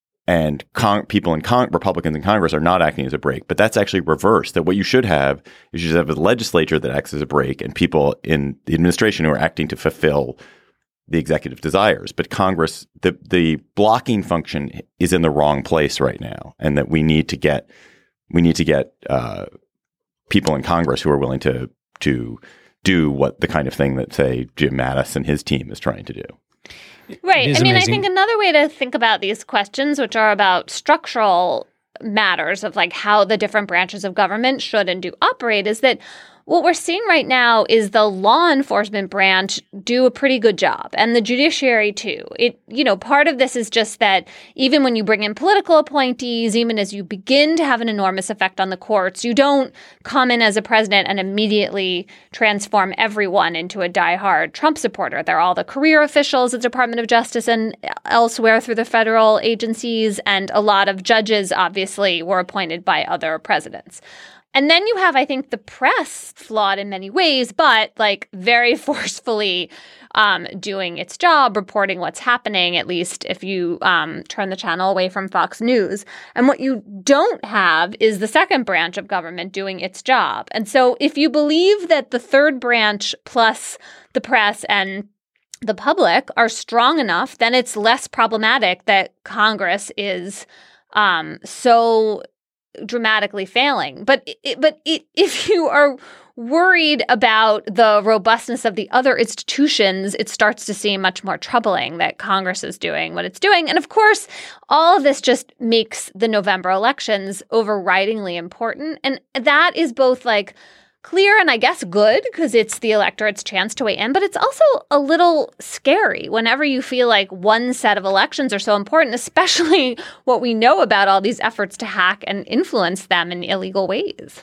And con- people in con- Republicans in Congress are not acting as a brake. But that's actually reversed. That what you should have is you should have a legislature that acts as a brake and people in the administration who are acting to fulfill the executive desires. But Congress, the the blocking function is in the wrong place right now, and that we need to get we need to get uh, people in Congress who are willing to to do what the kind of thing that, say, Jim Mattis and his team is trying to do. Right. I mean, amazing. I think another way to think about these questions, which are about structural matters of like how the different branches of government should and do operate, is that what we're seeing right now is the law enforcement branch do a pretty good job, and the judiciary too. It, you know, part of this is just that even when you bring in political appointees, even as you begin to have an enormous effect on the courts, you don't come in as a president and immediately transform everyone into a diehard Trump supporter. They're all the career officials at the Department of Justice and elsewhere through the federal agencies, and a lot of judges obviously were appointed by other presidents. And then you have, I think, the press, flawed in many ways, but like very forcefully um, doing its job, reporting what's happening, at least if you um, turn the channel away from Fox News. And what you don't have is the second branch of government doing its job. And so if you believe that the third branch plus the press and the public are strong enough, then it's less problematic that Congress is um, so dramatically failing. But it, but it, if you are worried about the robustness of the other institutions, it starts to seem much more troubling that Congress is doing what it's doing. And of course, all of this just makes the November elections overridingly important. And that is both like clear and I guess good, because it's the electorate's chance to weigh in, but it's also a little scary whenever you feel like one set of elections are so important, especially what we know about all these efforts to hack and influence them in illegal ways.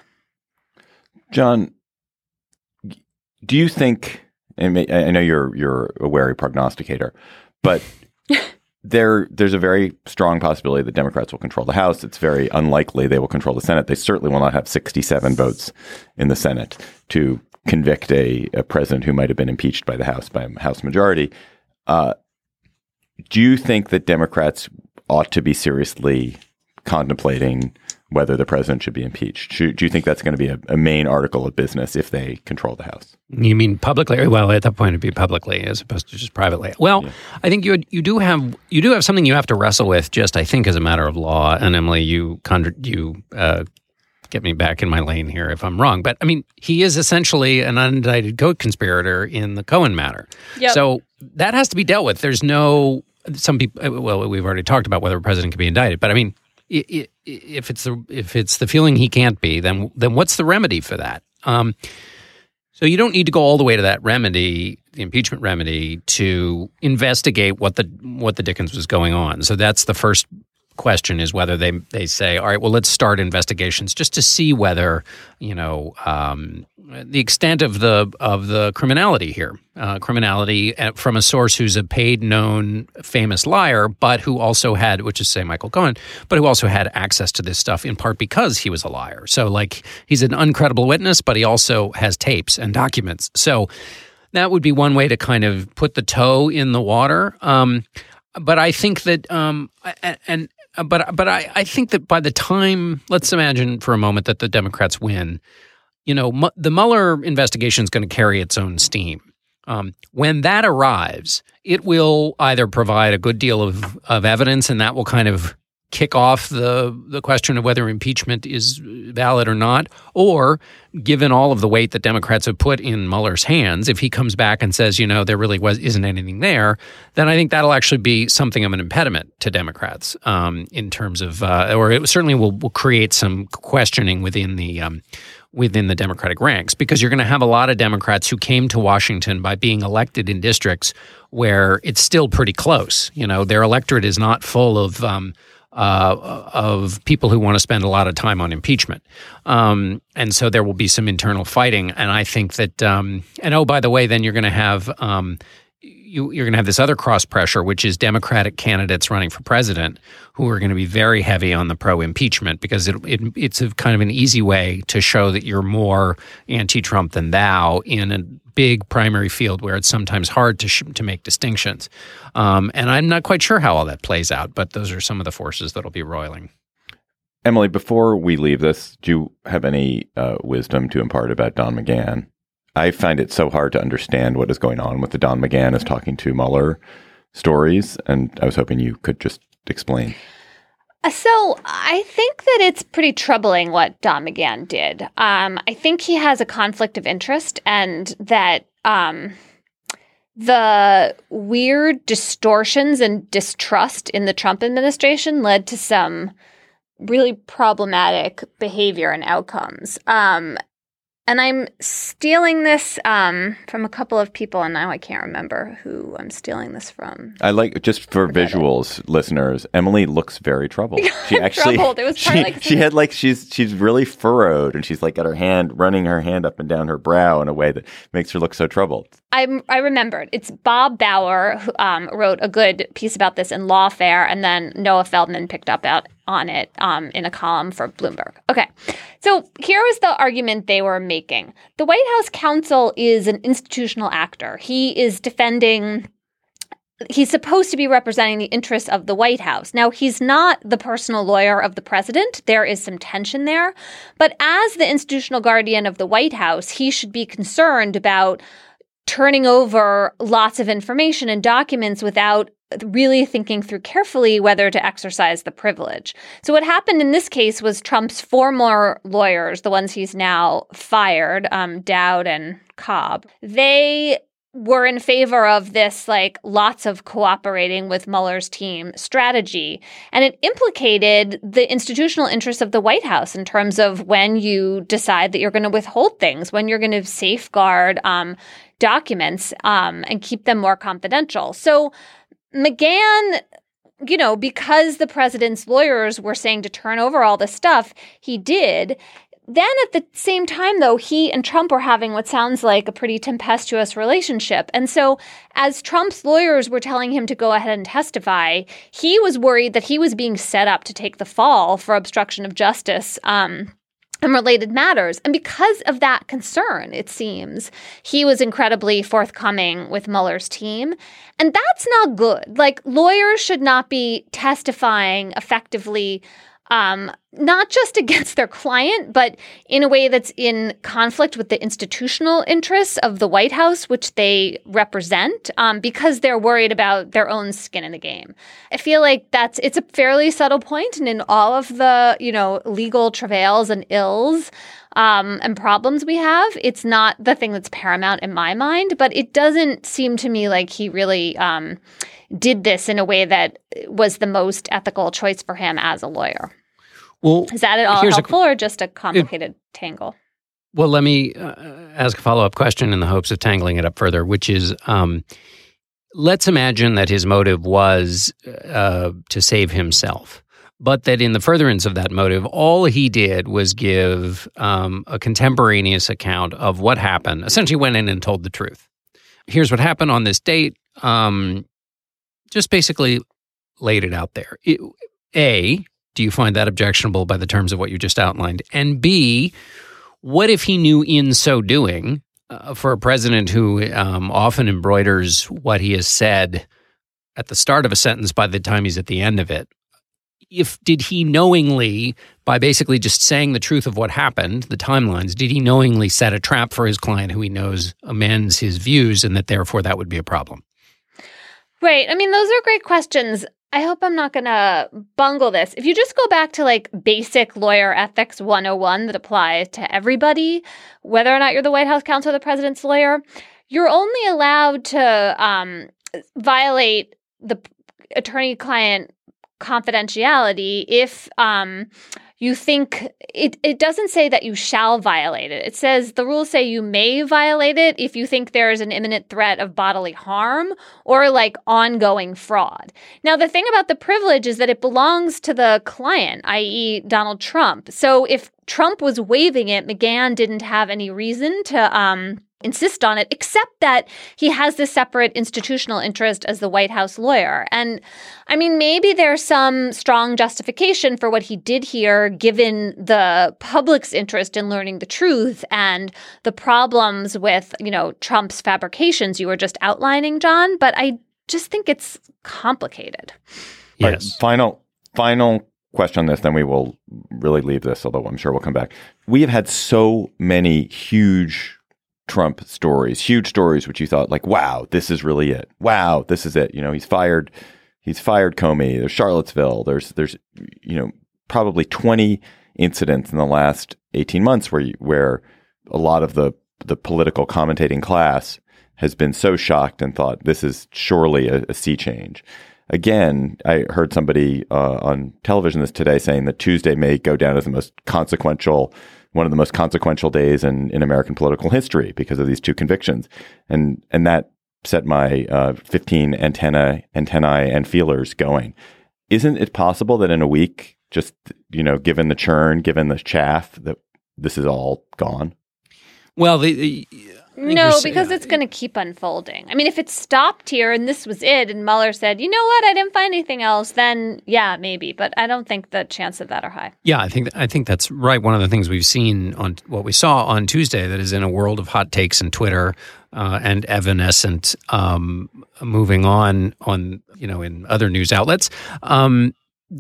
John, do you think, and I know you're you're a wary prognosticator, but There, there's a very strong possibility that Democrats will control the House. It's very unlikely they will control the Senate. They certainly will not have sixty-seven votes in the Senate to convict a, a president who might have been impeached by the House, by a House majority. Uh, do you think that Democrats ought to be seriously contemplating whether the president should be impeached? Should, do you think that's going to be a, a main article of business if they control the House? You mean publicly? Well, at that point, it'd be publicly as opposed to just privately. Well, yeah. I think you you do have you do have something you have to wrestle with. Just I think as a matter of law. And Emily, you contra- you uh, get me back in my lane here if I'm wrong. But I mean, he is essentially an unindicted co-conspirator in the Cohen matter. Yep. So that has to be dealt with. There's no some people. Well, we've already talked about whether a president can be indicted, but I mean, if it's the if it's the feeling he can't be, then then what's the remedy for that? Um, so you don't need to go all the way to that remedy, the impeachment remedy, to investigate what the what the dickens was going on. So that's the first question: is whether they they say, all right, well, let's start investigations just to see whether you know um, the extent of the of the criminality here, uh, criminality from a source who's a paid, known, famous liar, but who also had, which is say Michael Cohen, but who also had access to this stuff in part because he was a liar. So like he's an uncredible witness, but he also has tapes and documents. So that would be one way to kind of put the toe in the water. Um, but I think that um, and. But but I, I think that by the time, let's imagine for a moment that the Democrats win, you know, mu- the Mueller investigation is going to carry its own steam. Um, when that arrives, it will either provide a good deal of, of evidence, and that will kind of kick off the the question of whether impeachment is valid or not, or given all of the weight that Democrats have put in Mueller's hands, if he comes back and says, you know, there really was isn't anything there, then I think that'll actually be something of an impediment to Democrats um, in terms of, uh, or it certainly will, will create some questioning within the um, within the Democratic ranks, because you're going to have a lot of Democrats who came to Washington by being elected in districts where it's still pretty close. You know, their electorate is not full of um, Uh, of people who want to spend a lot of time on impeachment. Um, and so there will be some internal fighting. And I think that, um, and oh, by the way, then you're going to have, um, you, you're going to have this other cross pressure, which is Democratic candidates running for president who are going to be very heavy on the pro-impeachment, because it, it, it's a kind of an easy way to show that you're more anti-Trump than thou in a big primary field where it's sometimes hard to sh- to make distinctions. Um, and I'm not quite sure how all that plays out, but those are some of the forces that'll be roiling. Emily, before we leave this, do you have any uh, wisdom to impart about Don McGahn? I find it so hard to understand what is going on with the Don McGahn is talking to Mueller stories, and I was hoping you could just explain. So I think that it's pretty troubling what Don McGahn did. Um, I think he has a conflict of interest, and that um, the weird distortions and distrust in the Trump administration led to some really problematic behavior and outcomes. Um, and I'm stealing this um, from a couple of people, and now I can't remember who I'm stealing this from. I like, just for visuals, it. listeners, Emily looks very troubled. She actually, troubled. It was she, like she had like she's she's really furrowed, and she's like got her hand running her hand up and down her brow in a way that makes her look so troubled. I I remembered. It's Bob Bauer who um, wrote a good piece about this in Lawfare, and then Noah Feldman picked up out on it um, in a column for Bloomberg. Okay, so here is the argument they were making. The White House counsel is an institutional actor. He is defending, he's supposed to be representing the interests of the White House. Now, he's not the personal lawyer of the president. There is some tension there. But as the institutional guardian of the White House, he should be concerned about turning over lots of information and documents without really thinking through carefully whether to exercise the privilege. So what happened in this case was Trump's former lawyers, the ones he's now fired, um, Dowd and Cobb, they were in favor of this, like, lots of cooperating with Mueller's team strategy. And it implicated the institutional interests of the White House in terms of when you decide that you're going to withhold things, when you're going to safeguard um, documents um, and keep them more confidential. So McGahn, you know, because the president's lawyers were saying to turn over all this stuff, he did. Then at the same time, though, he and Trump were having what sounds like a pretty tempestuous relationship. And so as Trump's lawyers were telling him to go ahead and testify, he was worried that he was being set up to take the fall for obstruction of justice um, and related matters. And because of that concern, it seems, he was incredibly forthcoming with Mueller's team. And that's not good. Like, lawyers should not be testifying effectively, um, not just against their client, but in a way that's in conflict with the institutional interests of the White House, which they represent, um, because they're worried about their own skin in the game. I feel like that's it's a fairly subtle point, and in all of the, you know, legal travails and ills um, and problems we have, it's not the thing that's paramount in my mind. But it doesn't seem to me like he really um, did this in a way that was the most ethical choice for him as a lawyer. Well, is that at all helpful a, or just a complicated it, tangle? Well, let me uh, ask a follow-up question in the hopes of tangling it up further, which is, um, let's imagine that his motive was uh, to save himself, but that in the furtherance of that motive, all he did was give um, a contemporaneous account of what happened, essentially went in and told the truth. Here's what happened on this date, um, just basically laid it out there. It, A, do you find that objectionable by the terms of what you just outlined? And B, what if he knew in so doing, uh, for a president who um, often embroiders what he has said at the start of a sentence by the time he's at the end of it, if did he knowingly, by basically just saying the truth of what happened, the timelines, did he knowingly set a trap for his client who he knows amends his views and that therefore that would be a problem? Right. I mean, those are great questions. I hope I'm not going to bungle this. If you just go back to like basic lawyer ethics one oh one that applies to everybody, whether or not you're the White House counsel or the president's lawyer, you're only allowed to um, violate the attorney-client confidentiality if um, you think it, it doesn't say that you shall violate it. It says the rules say you may violate it if you think there is an imminent threat of bodily harm or like ongoing fraud. Now, the thing about the privilege is that it belongs to the client, that is. Donald Trump. So if Trump was waiving it, McGahn didn't have any reason to um, insist on it, except that he has this separate institutional interest as the White House lawyer. And I mean, maybe there's some strong justification for what he did here, given the public's interest in learning the truth and the problems with, you know, Trump's fabrications you were just outlining, John. But I just think it's complicated. Yes. Right, final, final question on this, then we will really leave this, although I'm sure we'll come back. We have had so many huge Trump stories, huge stories, which you thought like, wow, this is really it. Wow, this is it. You know, he's fired, he's fired Comey. There's Charlottesville. There's, there's, you know, probably twenty incidents in the last eighteen months where, where a lot of the, the political commentating class has been so shocked and thought this is surely a, a sea change. Again, I heard somebody uh, on television this today saying that Tuesday may go down as the most consequential one of the most consequential days in, in American political history because of these two convictions. And and that set my uh, fifteen antenna, antennae and feelers going. Isn't it possible that in a week, just, you know, given the churn, given the chaff, that this is all gone? Well, the, the no, because it's going to keep unfolding. I mean, if it stopped here and this was it, and Mueller said, you know what, I didn't find anything else, then yeah, maybe. But I don't think the chance of that are high. Yeah, I think I think that's right. One of the things we've seen on what we saw on Tuesday, that is in a world of hot takes and Twitter uh, and evanescent um, moving on on you know in other news outlets. Um,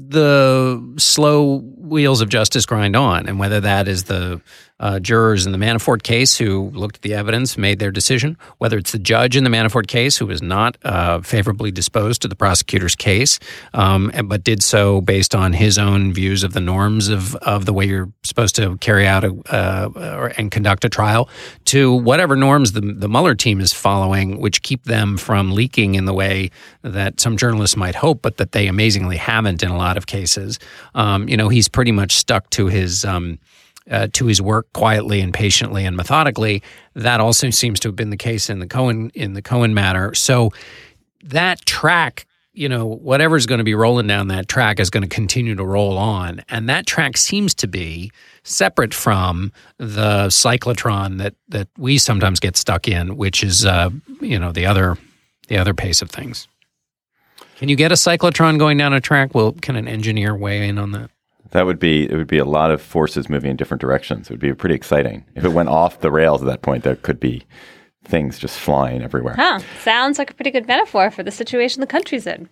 the slow wheels of justice grind on, and whether that is the uh, jurors in the Manafort case who looked at the evidence, made their decision, whether it's the judge in the Manafort case who was not uh, favorably disposed to the prosecutor's case, um, but did so based on his own views of the norms of, of the way you're supposed to carry out a, uh, or, and conduct a trial, to whatever norms the, the Mueller team is following, which keep them from leaking in the way that some journalists might hope, but that they amazingly haven't in a lot of cases. Um, you know, he's pretty much stuck to his um, uh, to his work quietly and patiently and methodically. That also seems to have been the case in the Cohen in the Cohen matter. So that track, you know, whatever's going to be rolling down that track is going to continue to roll on, and that track seems to be separate from the cyclotron that that we sometimes get stuck in, which is uh, you know the other the other pace of things. Can you get a cyclotron going down a track? Well, can an engineer weigh in on that? That would be, it would be a lot of forces moving in different directions. It would be pretty exciting. If it went off the rails at that point, there could be things just flying everywhere. Huh. Sounds like a pretty good metaphor for the situation the country's in.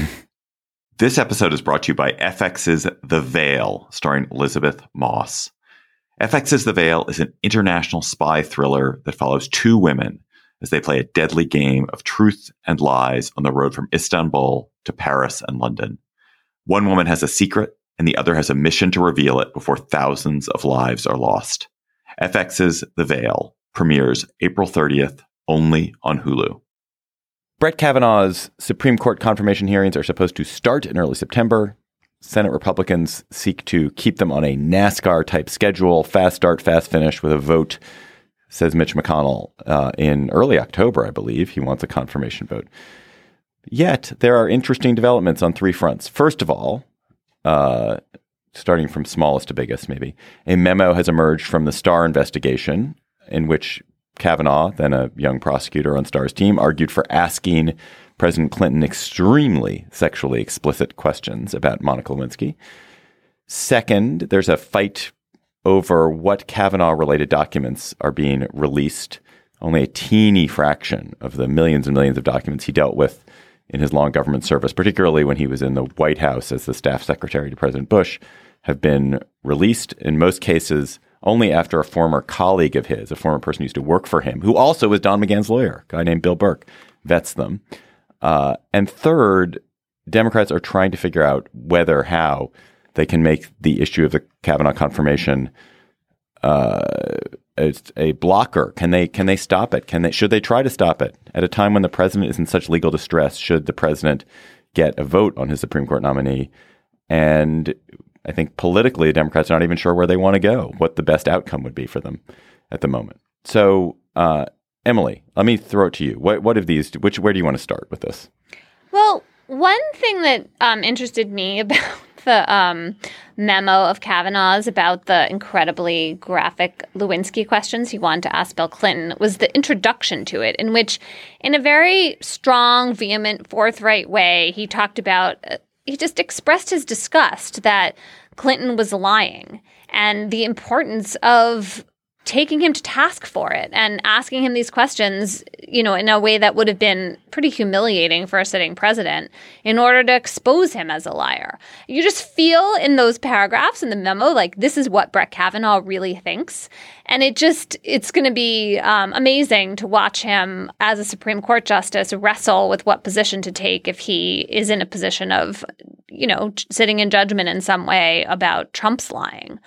This episode is brought to you by F X's The Veil, starring Elizabeth Moss. F X's The Veil is an international spy thriller that follows two women as they play a deadly game of truth and lies on the road from Istanbul to Paris and London. One woman has a secret, and the other has a mission to reveal it before thousands of lives are lost. F X's The Veil premieres April thirtieth, only on Hulu. Brett Kavanaugh's Supreme Court confirmation hearings are supposed to start in early September. Senate Republicans seek to keep them on a NASCAR-type schedule, fast start, fast finish, with a vote, says Mitch McConnell, uh, in early October, I believe. He wants a confirmation vote. Yet, there are interesting developments on three fronts. First of all, uh, starting from smallest to biggest, maybe, a memo has emerged from the Starr investigation in which Kavanaugh, then a young prosecutor on Starr's team, argued for asking President Clinton extremely sexually explicit questions about Monica Lewinsky. Second, there's a fight over what Kavanaugh-related documents are being released. Only a teeny fraction of the millions and millions of documents he dealt with in his long government service, particularly when he was in the White House as the staff secretary to President Bush, have been released. In most cases, only after a former colleague of his, a former person who used to work for him, who also was Don McGahn's lawyer, a guy named Bill Burke, vets them. Uh, and third, Democrats are trying to figure out whether, how they can make the issue of the Kavanaugh confirmation uh, a, a blocker. Can they can they stop it? Can they should they try to stop it at a time when the president is in such legal distress? Should the president get a vote on his Supreme Court nominee? And I think politically, the Democrats are not even sure where they want to go, what the best outcome would be for them at the moment. So, uh, Emily, let me throw it to you. What what of these? Which where do you want to start with this? Well, one thing that um, interested me about the um, memo of Kavanaugh's about the incredibly graphic Lewinsky questions he wanted to ask Bill Clinton was the introduction to it, in which, in a very strong, vehement, forthright way, he talked about, uh, he just expressed his disgust that Clinton was lying and the importance of taking him to task for it and asking him these questions, you know, in a way that would have been pretty humiliating for a sitting president in order to expose him as a liar. You just feel in those paragraphs in the memo, like this is what Brett Kavanaugh really thinks. And it just, it's going to be um, amazing to watch him as a Supreme Court justice wrestle with what position to take if he is in a position of, you know, sitting in judgment in some way about Trump's lying.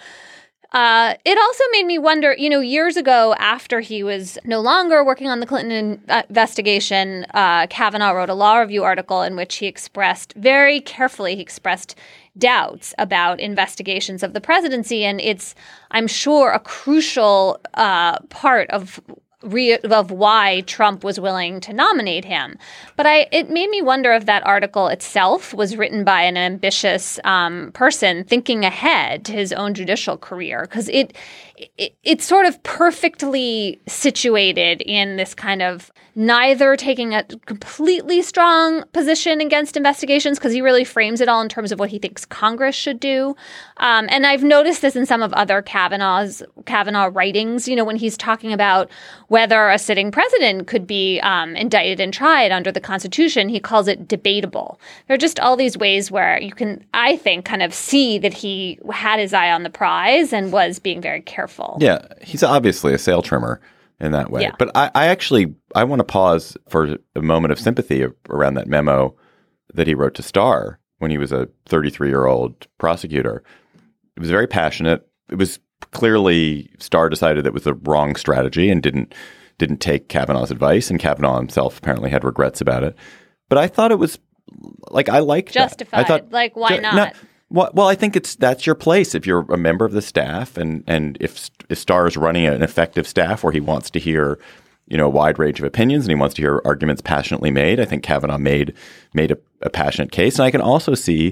Uh, it also made me wonder, you know, years ago, after he was no longer working on the Clinton investigation, uh, Kavanaugh wrote a law review article in which he expressed very carefully, he expressed doubts about investigations of the presidency. And it's, I'm sure, a crucial uh, part of Re- of why Trump was willing to nominate him. But I, it made me wonder if that article itself was written by an ambitious um, person thinking ahead to his own judicial career, because it, it it's sort of perfectly situated in this kind of neither taking a completely strong position against investigations, because he really frames it all in terms of what he thinks Congress should do. Um, and I've noticed this in some of other Kavanaugh's Kavanaugh writings, you know, when he's talking about whether a sitting president could be um, indicted and tried under the Constitution, he calls it debatable. There are just all these ways where you can, I think, kind of see that he had his eye on the prize and was being very careful. Yeah, he's obviously a sail trimmer in that way. Yeah. But I, I actually, I want to pause for a moment of sympathy around that memo that he wrote to Starr when he was a thirty-three-year-old prosecutor. It was very passionate. It was clearly Starr decided that was the wrong strategy and didn't didn't take Kavanaugh's advice, and Kavanaugh himself apparently had regrets about it. But I thought it was like I liked justified. That. I thought, like why ju- not? not well, well, I think it's that's your place if you're a member of the staff, and and if if Starr is running an effective staff where he wants to hear, you know, a wide range of opinions and he wants to hear arguments passionately made. I think Kavanaugh made made a, a passionate case, and I can also see,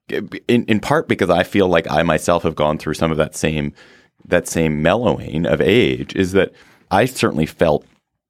in in part because I feel like I myself have gone through some of that same that same mellowing of age, is that I certainly felt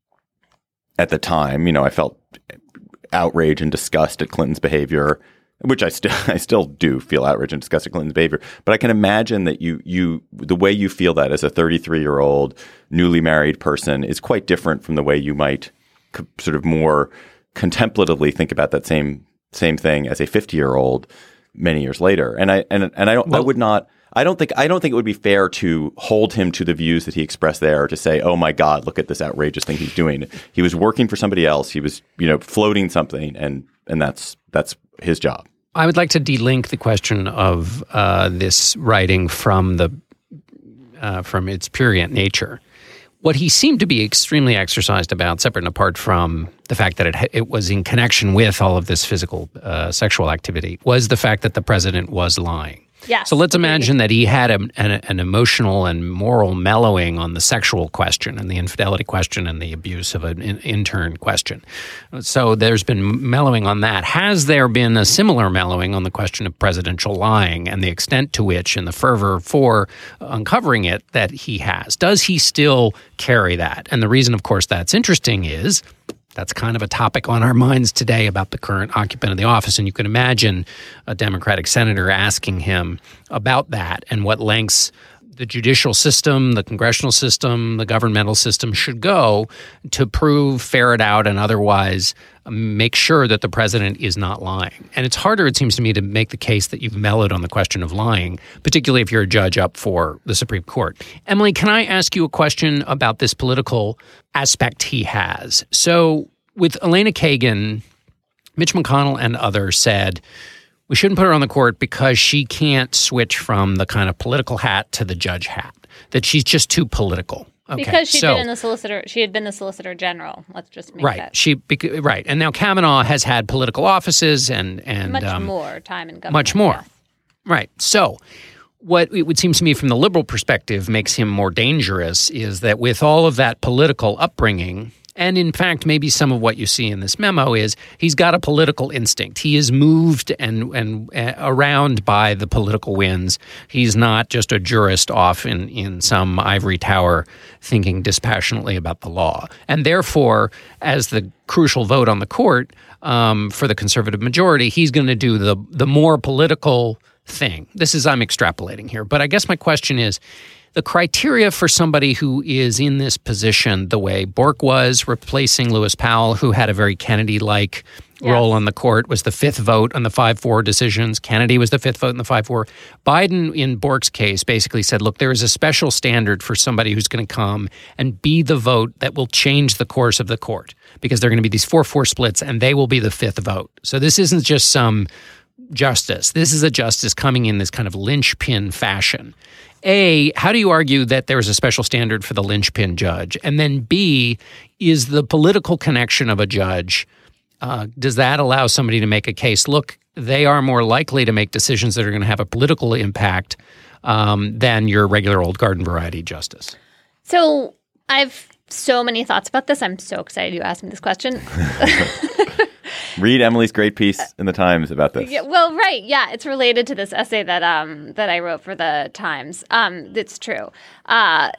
at the time, you know, I felt outrage and disgust at Clinton's behavior, which I still I still do feel outrage and disgust at Clinton's behavior. But I can imagine that you you the way you feel that as a thirty-three-year-old newly married person is quite different from the way you might co- sort of more contemplatively think about that same same thing as a fifty-year-old many years later. And I and and I don't well, I would not I don't think I don't think it would be fair to hold him to the views that he expressed there, to say, "Oh my God, look at this outrageous thing he's doing." He was working for somebody else. He was, you know, floating something, and and that's that's his job. I would like to delink the question of uh, this writing from the uh, from its prurient nature. What he seemed to be extremely exercised about, separate and apart from the fact that it it was in connection with all of this physical uh, sexual activity, was the fact that the president was lying. Yes. So let's imagine that he had a, an, an emotional and moral mellowing on the sexual question and the infidelity question and the abuse of an in, intern question. So there's been mellowing on that. Has there been a similar mellowing on the question of presidential lying and the extent to which, and the fervor for uncovering it, that he has? Does he still carry that? And the reason, of course, that's interesting is that's kind of a topic on our minds today about the current occupant of the office. And you can imagine a Democratic senator asking him about that and what lengths the judicial system, the congressional system, the governmental system should go to prove, ferret out, and otherwise make sure that the president is not lying. And it's harder, it seems to me, to make the case that you've mellowed on the question of lying, particularly if you're a judge up for the Supreme Court. Emily, can I ask you a question about this political aspect he has? So with Elena Kagan Mitch McConnell and others said, we shouldn't put her on the court because she can't switch from the kind of political hat to the judge hat, that she's just too political. Okay, because she'd so, been in the solicitor, she had been the solicitor general. Let's just make right. that She bec- right, and now Kavanaugh has had political offices and and much um, more time in government. much more, yeah. right? So, what it would seem to me from the liberal perspective makes him more dangerous is that with all of that political upbringing. And in fact, maybe some of what you see in this memo is he's got a political instinct. He is moved and and uh, around by the political winds. He's not just a jurist off in, in some ivory tower thinking dispassionately about the law. And therefore, as the crucial vote on the court um, for the conservative majority, he's going to do the the more political thing. This is, I'm extrapolating here. But I guess my question is, the criteria for somebody who is in this position the way Bork was, replacing Lewis Powell, who had a very Kennedy-like yeah. role on the court, was the fifth vote on the five four decisions. Kennedy was the fifth vote in the five four. Biden, in Bork's case, basically said, look, there is a special standard for somebody who's going to come and be the vote that will change the course of the court, because there are going to be these four four splits, and they will be the fifth vote. So this isn't just some justice. This is a justice coming in this kind of linchpin fashion. A, how do you argue that there is a special standard for the linchpin judge? And then B, is the political connection of a judge, uh, does that allow somebody to make a case, look, they are more likely to make decisions that are going to have a political impact um, than your regular old garden variety justice? So I've so many thoughts about this. I'm so excited you asked me this question. Read Emily's great piece in the Times about this. Yeah, well, right. Yeah, it's related to this essay that um that I wrote for the Times. Um, it's true. Uh,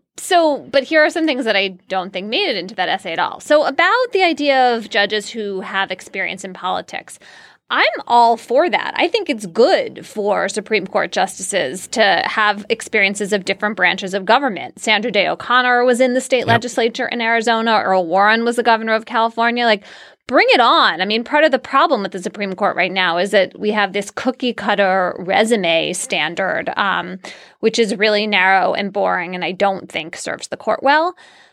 so, but here are some things that I don't think made it into that essay at all. So about the idea of judges who have experience in politics, I'm all for that. I think it's good for Supreme Court justices to have experiences of different branches of government. Sandra Day O'Connor was in the state yep. legislature in Arizona. Earl Warren was the governor of California. Like, bring it on. I mean, part of the problem with the Supreme Court right now is that we have this cookie cutter resume standard, um, which is really narrow and boring, and I don't think serves the court well.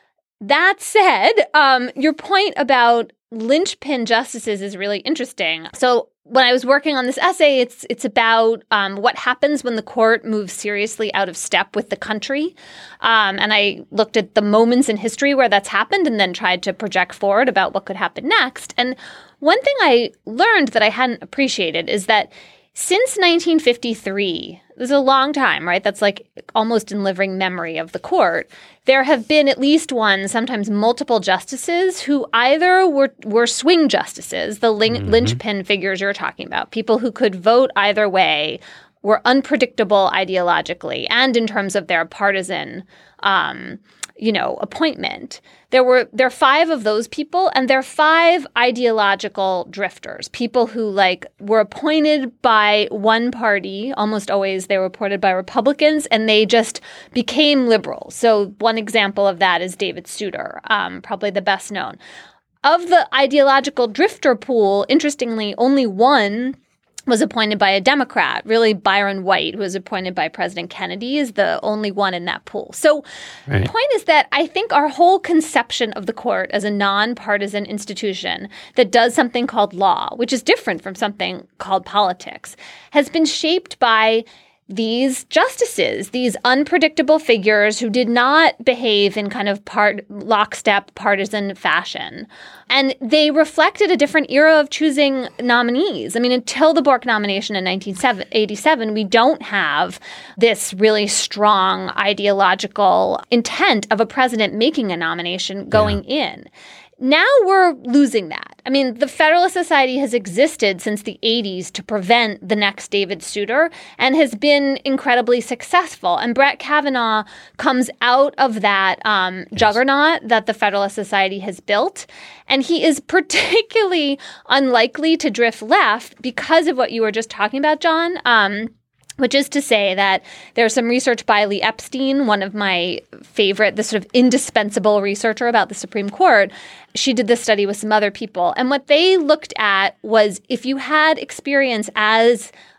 That said, um, your point about linchpin justices is really interesting. So when I was working on this essay, it's it's about um, what happens when the court moves seriously out of step with the country. Um, and I looked at the moments in history where that's happened and then tried to project forward about what could happen next. And one thing I learned that I hadn't appreciated is that since nineteen fifty-three, this is a long time, right? That's like almost in living memory of the court. There have been at least one, sometimes multiple justices who either were were swing justices, the lin- mm-hmm. linchpin figures you're talking about, people who could vote either way, were unpredictable ideologically and in terms of their partisan, um, you know, appointment. There were there are five of those people, and there are five ideological drifters, people who like were appointed by one party. Almost always they were appointed by Republicans, and they just became liberal. So one example of that is David Souter, um, probably the best known. Of the ideological drifter pool, interestingly, only one was appointed by a Democrat. Really, Byron White, who was appointed by President Kennedy, is the only one in that pool. So right. The point is that I think our whole conception of the court as a nonpartisan institution that does something called law, which is different from something called politics, has been shaped by these justices, these unpredictable figures who did not behave in kind of part lockstep partisan fashion. And they reflected a different era of choosing nominees. I mean, until the Bork nomination in nineteen eighty-seven, we don't have this really strong ideological intent of a president making a nomination going yeah. in. Now we're losing that. I mean, the Federalist Society has existed since the eighties to prevent the next David Souter and has been incredibly successful. And Brett Kavanaugh comes out of that um, yes. juggernaut that the Federalist Society has built. And he is particularly unlikely to drift left because of what you were just talking about, John. Um, Which is to say that there's some research by Lee Epstein, one of my favorite, the sort of indispensable researcher about the Supreme Court. She did this study with some other people. And what they looked at was if you had experience as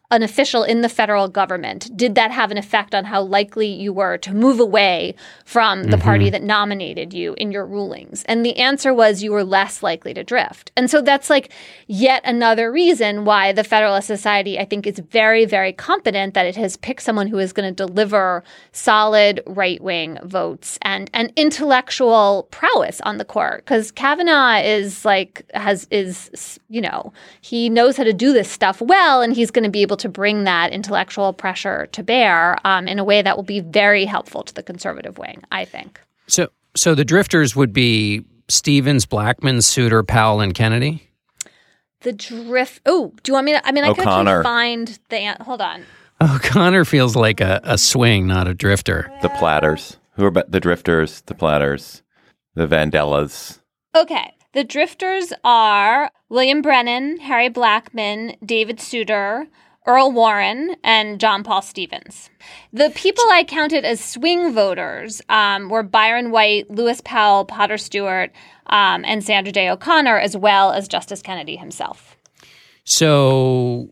an official in the federal government, did that have an effect on how likely you were to move away from the mm-hmm. party that nominated you in your rulings? And the answer was you were less likely to drift. And so that's like yet another reason why the Federalist Society, I think, is very, very confident that it has picked someone who is going to deliver solid right-wing votes and, and intellectual prowess on the court. Because Kavanaugh is like, has, is, you know, he knows how to do this stuff well, and he's going to be able to bring that intellectual pressure to bear um, in a way that will be very helpful to the conservative wing, I think. So, so the drifters would be Stevens, Blackmun, Souter, Powell, and Kennedy? The drift. Oh, do you want me to? I mean, I could actually find the. Hold on. O'Connor feels like a, a swing, not a drifter. The Platters. Who are the drifters? The Platters. The Vandellas. Okay. The drifters are William Brennan, Harry Blackmun, David Souter, Earl Warren, and John Paul Stevens. The people I counted as swing voters um, were Byron White, Lewis Powell, Potter Stewart, um, and Sandra Day O'Connor, as well as Justice Kennedy himself. So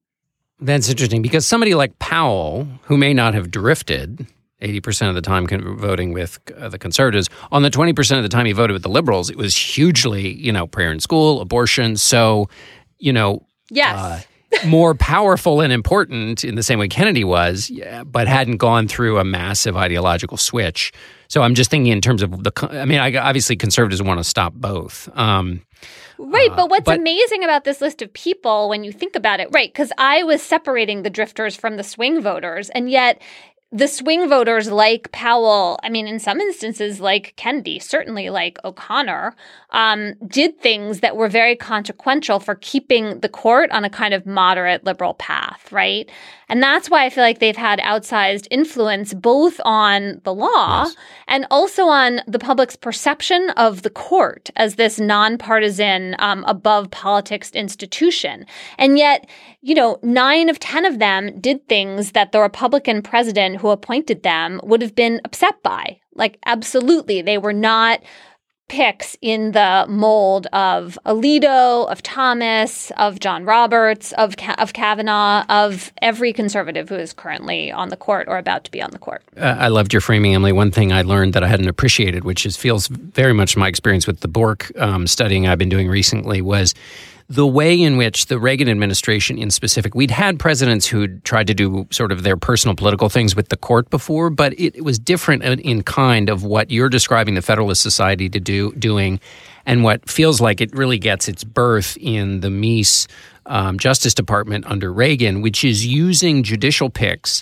that's interesting because somebody like Powell, who may not have drifted eighty percent of the time voting with uh, the conservatives, on the twenty percent of the time he voted with the liberals, it was hugely, you know, prayer in school, abortion. So, you know, yes. Uh, more powerful and important in the same way Kennedy was, yeah, but hadn't gone through a massive ideological switch. So I'm just thinking in terms of the, I mean, I, obviously conservatives want to stop both. Um, Right, but what's uh, but, amazing about this list of people when you think about it, right, because I was separating the drifters from the swing voters, and yet the swing voters like Powell, I mean, in some instances like Kennedy, certainly like O'Connor, um, did things that were very consequential for keeping the court on a kind of moderate liberal path, right? And that's why I feel like they've had outsized influence both on the law yes. and also on the public's perception of the court as this nonpartisan, um, above politics institution. And yet, you know, nine of ten of them did things that the Republican president who appointed them would have been upset by. Like, absolutely. They were not picks in the mold of Alito, of Thomas, of John Roberts, of of Kavanaugh, of every conservative who is currently on the court or about to be on the court. Uh, I loved your framing, Emily. One thing I learned that I hadn't appreciated, which is feels very much my experience with the Bork um, studying I've been doing recently, was the way in which the Reagan administration in specific, we'd had presidents who'd tried to do sort of their personal political things with the court before, but it, it was different in kind of what you're describing the Federalist Society to do doing, and what feels like it really gets its birth in the Meese um, Justice Department under Reagan, which is using judicial picks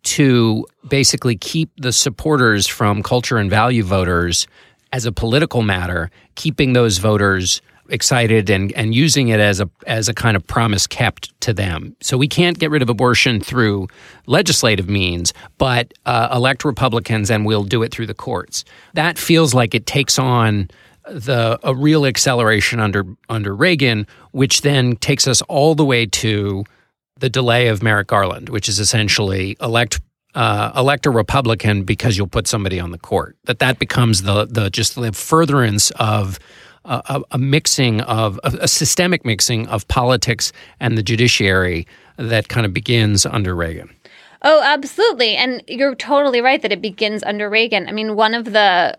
to basically keep the supporters from culture and value voters as a political matter, keeping those voters excited and, and using it as a as a kind of promise kept to them. So we can't get rid of abortion through legislative means, but uh, elect Republicans and we'll do it through the courts. That feels like it takes on the a real acceleration under under Reagan, which then takes us all the way to the delay of Merrick Garland, which is essentially elect uh, elect a Republican because you'll put somebody on the court. That that becomes the the just the furtherance of A, a mixing of a, a systemic mixing of politics and the judiciary that kind of begins under Reagan. Oh, absolutely. And you're totally right that it begins under Reagan. I mean, one of the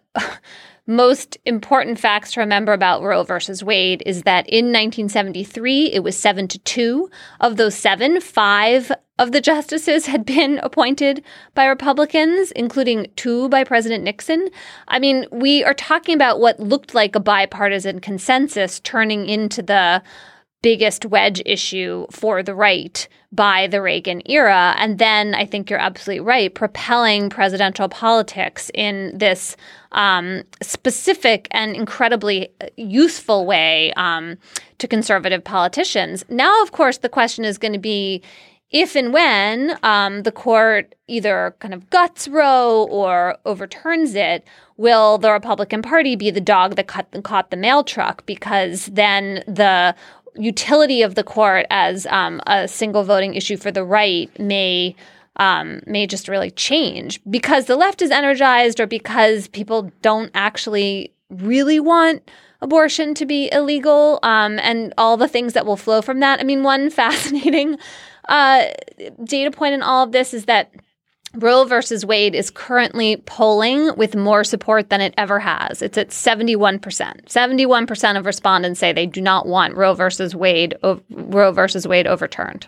most important facts to remember about Roe versus Wade is that in nineteen seventy-three, it was seven to two. Of those seven, five of the justices had been appointed by Republicans, including two by President Nixon. I mean, we are talking about what looked like a bipartisan consensus turning into the biggest wedge issue for the right by the Reagan era. And then I think you're absolutely right, propelling presidential politics in this um, specific and incredibly useful way um, to conservative politicians. Now, of course, the question is going to be, if and when um, the court either kind of guts Roe or overturns it, will the Republican Party be the dog that cut, caught the mail truck? Because then the utility of the court as um, a single voting issue for the right may um, may just really change because the left is energized or because people don't actually really want abortion to be illegal, um, and all the things that will flow from that. I mean, one fascinating uh, data point in all of this is that Roe versus Wade is currently polling with more support than it ever has. It's at seventy-one percent. seventy-one percent of respondents say they do not want Roe versus Wade, o- Roe versus Wade overturned.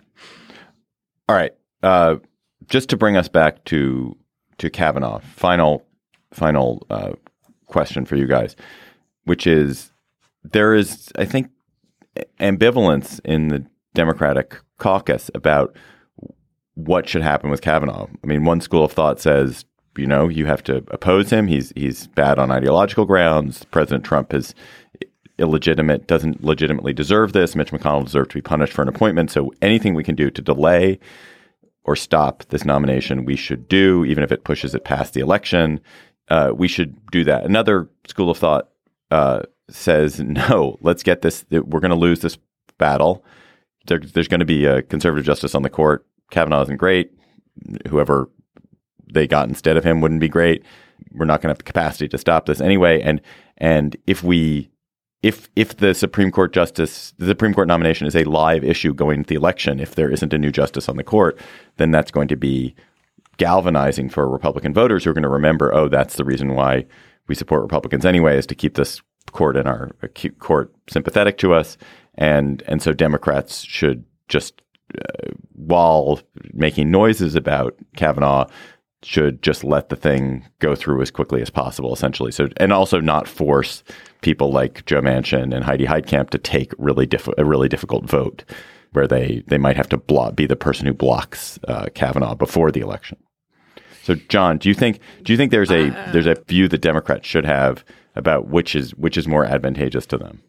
All right. Uh, just to bring us back to to Kavanaugh, final final uh, question for you guys, which is there is, I think, ambivalence in the Democratic caucus about what should happen with Kavanaugh. I mean, one school of thought says, you know, you have to oppose him. He's he's bad on ideological grounds. President Trump is illegitimate, doesn't legitimately deserve this. Mitch McConnell deserves to be punished for an appointment. So anything we can do to delay or stop this nomination, we should do, even if it pushes it past the election. Uh, we should do that. Another school of thought uh, says, no, let's get this. We're going to lose this battle. There, there's going to be a conservative justice on the court. Kavanaugh isn't great. Whoever they got instead of him wouldn't be great. We're not going to have the capacity to stop this anyway. And and if we if if the Supreme Court justice, the Supreme Court nomination is a live issue going into the election, if there isn't a new justice on the court, then that's going to be galvanizing for Republican voters who are going to remember, oh, that's the reason why we support Republicans anyway, is to keep this court in our court sympathetic to us. And and so Democrats should just, uh, while making noises about Kavanaugh, should just let the thing go through as quickly as possible, essentially. So, and also not force people like Joe Manchin and Heidi Heitkamp to take really diff- a really difficult vote where they, they might have to block, be the person who blocks uh, Kavanaugh before the election. So, John, do you think do you think there's a uh, there's a view that Democrats should have about which is which is more advantageous to them?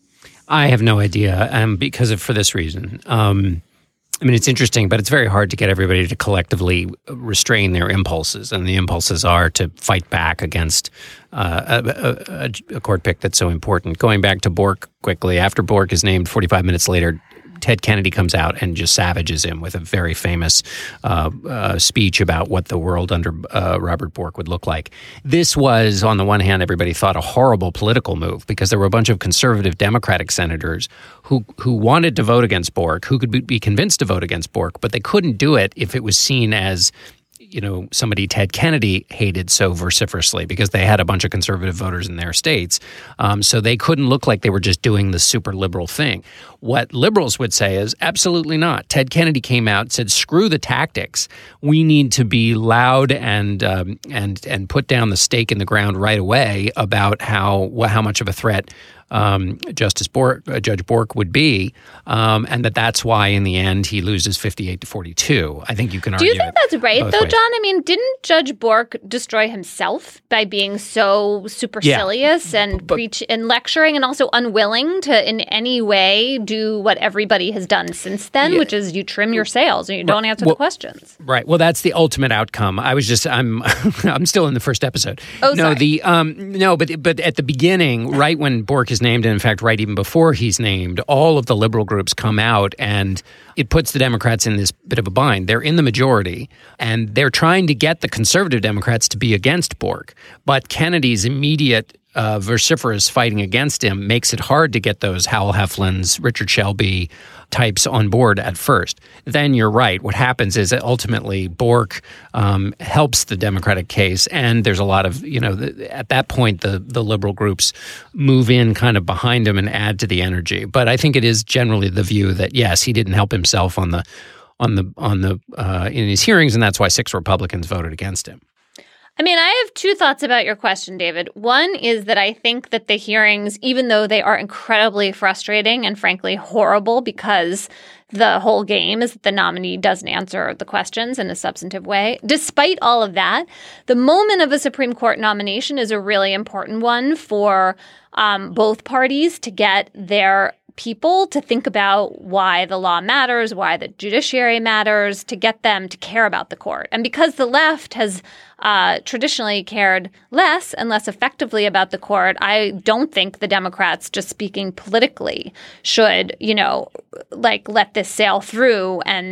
I have no idea, um, because of for this reason. Um, I mean, it's interesting, but it's very hard to get everybody to collectively restrain their impulses, and the impulses are to fight back against uh, a, a, a court pick that's so important. Going back to Bork quickly, after Bork is named, forty-five minutes later, Ted Kennedy comes out and just savages him with a very famous uh, uh, speech about what the world under uh, Robert Bork would look like. This was, on the one hand, everybody thought a horrible political move because there were a bunch of conservative Democratic senators who who wanted to vote against Bork, who could be, be convinced to vote against Bork, but they couldn't do it if it was seen as, you know, somebody Ted Kennedy hated so vociferously because they had a bunch of conservative voters in their states. Um, so they couldn't look like they were just doing the super liberal thing. What liberals would say is absolutely not. Ted Kennedy came out and said, screw the tactics. We need to be loud and um, and and put down the stake in the ground right away about how how much of a threat Um, Justice Bork, uh, Judge Bork would be, um, and that that's why in the end he loses fifty-eight to forty-two. I think you can argue. Do you think that's right, though, ways. John? I mean, didn't Judge Bork destroy himself by being so supercilious yeah. and but, preach and lecturing, and also unwilling to in any way do what everybody has done since then, yeah. which is you trim your sails and you don't right. answer well, the questions. Right. Well, that's the ultimate outcome. I was just I'm I'm still in the first episode. Oh, no, sorry. the um, no, but but at the beginning, right when Bork is named, and in fact, right even before he's named, all of the liberal groups come out, and it puts the Democrats in this bit of a bind. They're in the majority, and they're trying to get the conservative Democrats to be against Bork. But Kennedy's immediate uh, vociferous fighting against him makes it hard to get those Howell Heflins, Richard Shelby types on board at first. Then you're right. What happens is that ultimately Bork um, helps the Democratic case, and there's a lot of, you know, the, at that point the the liberal groups move in kind of behind him and add to the energy. But I think it is generally the view that yes, he didn't help himself on the on the on the uh, in his hearings, and that's why six Republicans voted against him. I mean, I have two thoughts about your question, David. One is that I think that the hearings, even though they are incredibly frustrating and frankly horrible because the whole game is that the nominee doesn't answer the questions in a substantive way, despite all of that, the moment of a Supreme Court nomination is a really important one for um, both parties to get their people to think about why the law matters, why the judiciary matters, to get them to care about the court. And because the left has uh, traditionally cared less and less effectively about the court, I don't think the Democrats, just speaking politically, should, you know, like let this sail through and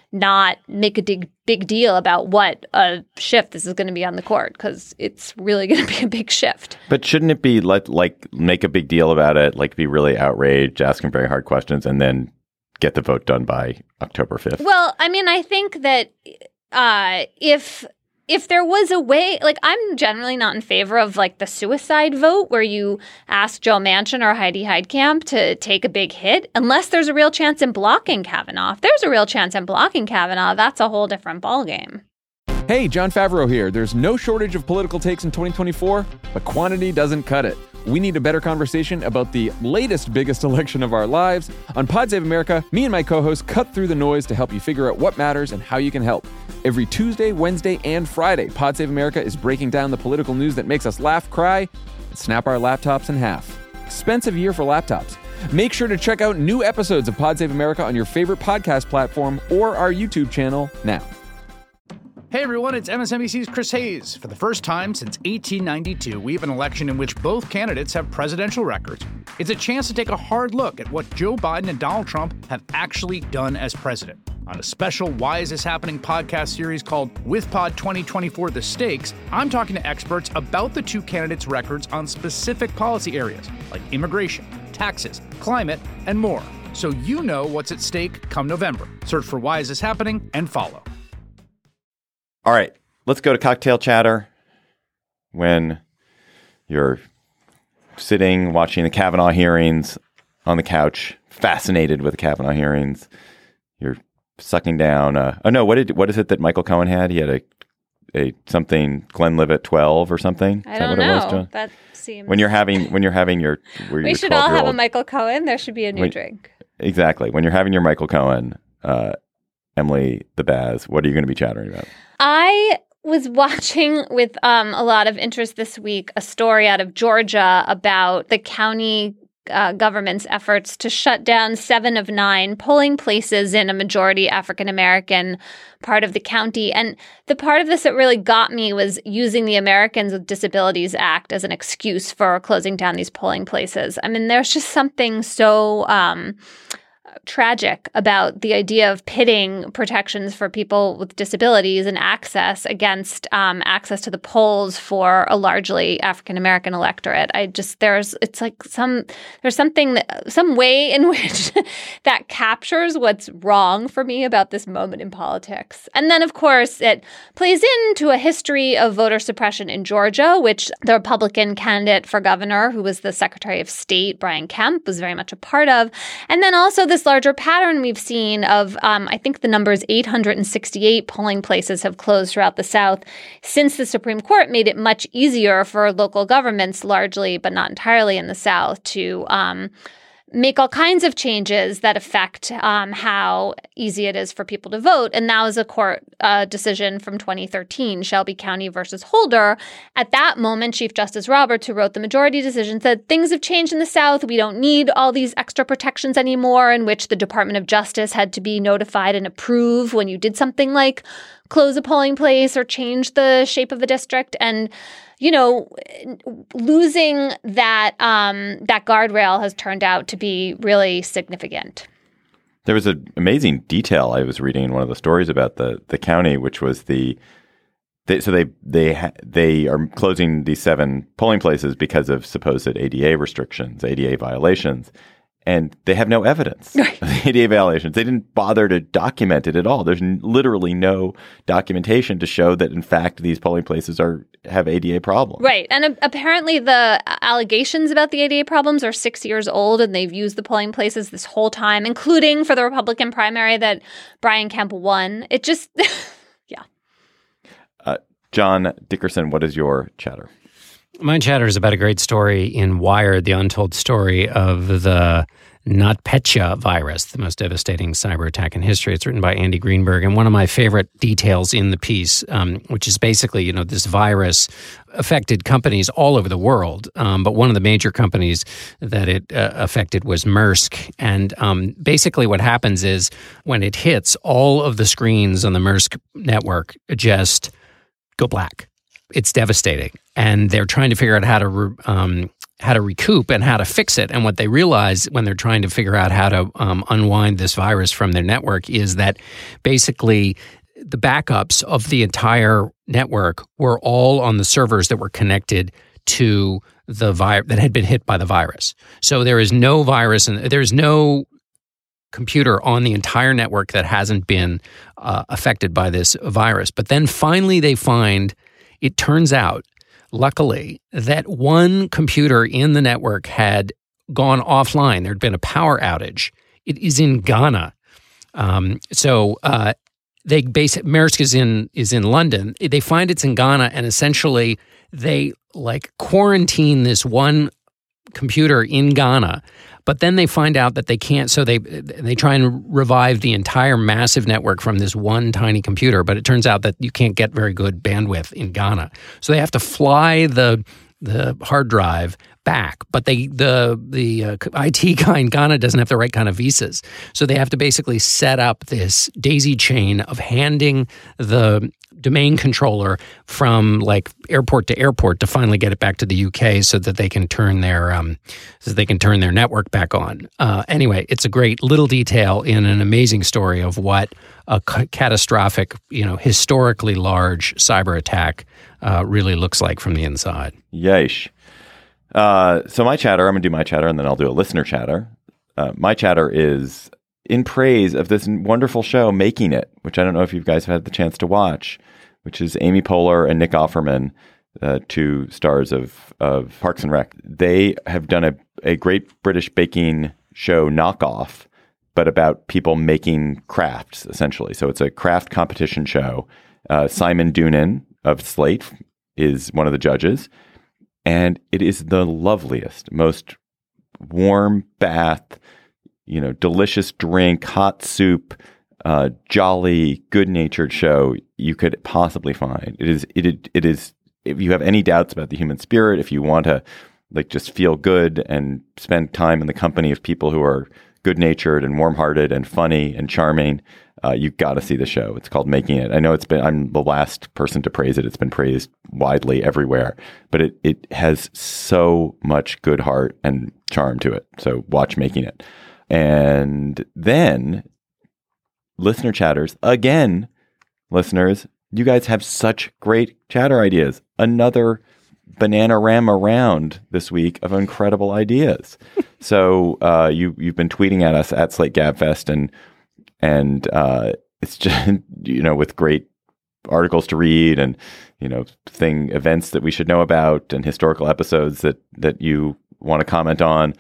not make a big, big deal about what a shift this is going to be on the court, because it's really going to be a big shift. But shouldn't it be like, like make a big deal about it, like be really outraged, asking very hard questions, and then get the vote done by October fifth? Well, I mean, I think that uh, if... If there was a way, like, I'm generally not in favor of, like, the suicide vote where you ask Joe Manchin or Heidi Heitkamp to take a big hit, unless there's a real chance in blocking Kavanaugh. If there's a real chance in blocking Kavanaugh, that's a whole different ballgame. Hey, Jon Favreau here. There's no shortage of political takes in twenty twenty-four, but quantity doesn't cut it. We need a better conversation about the latest biggest election of our lives. On Pod Save America, me and my co-hosts cut through the noise to help you figure out what matters and how you can help. Every Tuesday, Wednesday, and Friday, Pod Save America is breaking down the political news that makes us laugh, cry, and snap our laptops in half. Expensive year for laptops. Make sure to check out new episodes of Pod Save America on your favorite podcast platform or our YouTube channel now. Hey everyone, it's M S N B C's Chris Hayes. For the first time since eighteen ninety-two, we have an election in which both candidates have presidential records. It's a chance to take a hard look at what Joe Biden and Donald Trump have actually done as president. On a special Why Is This Happening podcast series called With Pod twenty twenty-four The Stakes, I'm talking to experts about the two candidates' records on specific policy areas like immigration, taxes, climate, and more. So you know what's at stake come November. Search for Why Is This Happening and follow. All right, let's go to cocktail chatter. When you're sitting watching the Kavanaugh hearings on the couch, fascinated with the Kavanaugh hearings, you're sucking down. Uh, oh no, what did what is it that Michael Cohen had? He had a a something Glenlivet twelve or something. I is don't that what know. It was, John? That seems. When you're having when you're having your where we your should all have a twelve-year-old Michael Cohen. There should be a new when, drink. Exactly. When you're having your Michael Cohen, uh, Emily the Baz, what are you going to be chattering about? I was watching with um, a lot of interest this week a story out of Georgia about the county uh, government's efforts to shut down seven of nine polling places in a majority African-American part of the county. And the part of this that really got me was using the Americans with Disabilities Act as an excuse for closing down these polling places. I mean, there's just something so um, tragic about the idea of pitting protections for people with disabilities and access against um, access to the polls for a largely African-American electorate. I just, there's, it's like some, there's something, that, some way in which that captures what's wrong for me about this moment in politics. And then, of course, it plays into a history of voter suppression in Georgia, which the Republican candidate for governor, who was the Secretary of State, Brian Kemp, was very much a part of. And then also this larger pattern we've seen of, um, I think the number is eight hundred sixty-eight polling places have closed throughout the South since the Supreme Court made it much easier for local governments, largely but not entirely in the South, to um, make all kinds of changes that affect um, how easy it is for people to vote. And that was a court uh, decision from twenty thirteen, Shelby County versus Holder. At that moment, Chief Justice Roberts, who wrote the majority decision, said things have changed in the South. We don't need all these extra protections anymore, in which the Department of Justice had to be notified and approve when you did something like close a polling place or change the shape of a district. And you know, losing that um, that guardrail has turned out to be really significant. There was an amazing detail I was reading in one of the stories about the the county, which was the they, so they they ha, they are closing these seven polling places because of supposed A D A restrictions, A D A violations. And they have no evidence right. of the A D A violations. They didn't bother to document it at all. There's n- literally no documentation to show that, in fact, these polling places are have A D A problems. Right. And uh, apparently the allegations about the A D A problems are six years old, and they've used the polling places this whole time, including for the Republican primary that Brian Kemp won. It just, yeah. Uh, John Dickerson, what is your chatter? My chatter is about a great story in Wired, the untold story of the NotPetya virus, the most devastating cyber attack in history. It's written by Andy Greenberg. And one of my favorite details in the piece, um, which is basically, you know, this virus affected companies all over the world. Um, but one of the major companies that it uh, affected was Maersk. And um, basically what happens is when it hits, all of the screens on the Maersk network just go black. It's devastating. And they're trying to figure out how to um, how to recoup and how to fix it. And what they realize when they're trying to figure out how to um, unwind this virus from their network is that basically the backups of the entire network were all on the servers that were connected to the virus that had been hit by the virus. So there is no virus and there's no computer on the entire network that hasn't been uh, affected by this virus. But then finally they find, it turns out, luckily, that one computer in the network had gone offline. There had been a power outage. It is in Ghana. Um, so uh, they base Maersk is in is in London. They find it's in Ghana, and essentially they like quarantine this one computer in Ghana. But then they find out that they can't, so they they try and revive the entire massive network from this one tiny computer. But it turns out that you can't get very good bandwidth in Ghana, so they have to fly the the hard drive back. But they the the uh, I T guy in Ghana doesn't have the right kind of visas, so they have to basically set up this daisy chain of handing the domain controller from like airport to airport to finally get it back to the U K so that they can turn their um, so that they can turn their network back on. Uh, anyway, it's a great little detail in an amazing story of what a c- catastrophic, you know, historically large cyber attack uh, really looks like from the inside. Yeesh. Uh, so my chatter, I'm going to do my chatter and then I'll do a listener chatter. Uh, my chatter is in praise of this wonderful show, Making It, which I don't know if you guys have had the chance to watch, which is Amy Poehler and Nick Offerman, uh, two stars of, of Parks and Rec. They have done a, a great British baking show knockoff, but about people making crafts, essentially. So it's a craft competition show. Uh, Simon Doonan of Slate is one of the judges, and it is the loveliest, most warm bath, you know, delicious drink, hot soup, uh, jolly, good-natured show you could possibly find. It is, it, it is, if you have any doubts about the human spirit, if you want to like just feel good and spend time in the company of people who are good-natured and warm-hearted and funny and charming, uh, you got to see the show. It's called Making It. I know it's been, I'm the last person to praise it. It's been praised widely everywhere, but it, it has so much good heart and charm to it. So watch Making It. And then listener chatters again, listeners, you guys have such great chatter ideas. Another Bananarama round this week of incredible ideas. So uh, you you've been tweeting at us at Slate Gabfest, and and uh, it's just, you know, with great articles to read and, you know, thing events that we should know about and historical episodes that that you want to comment on.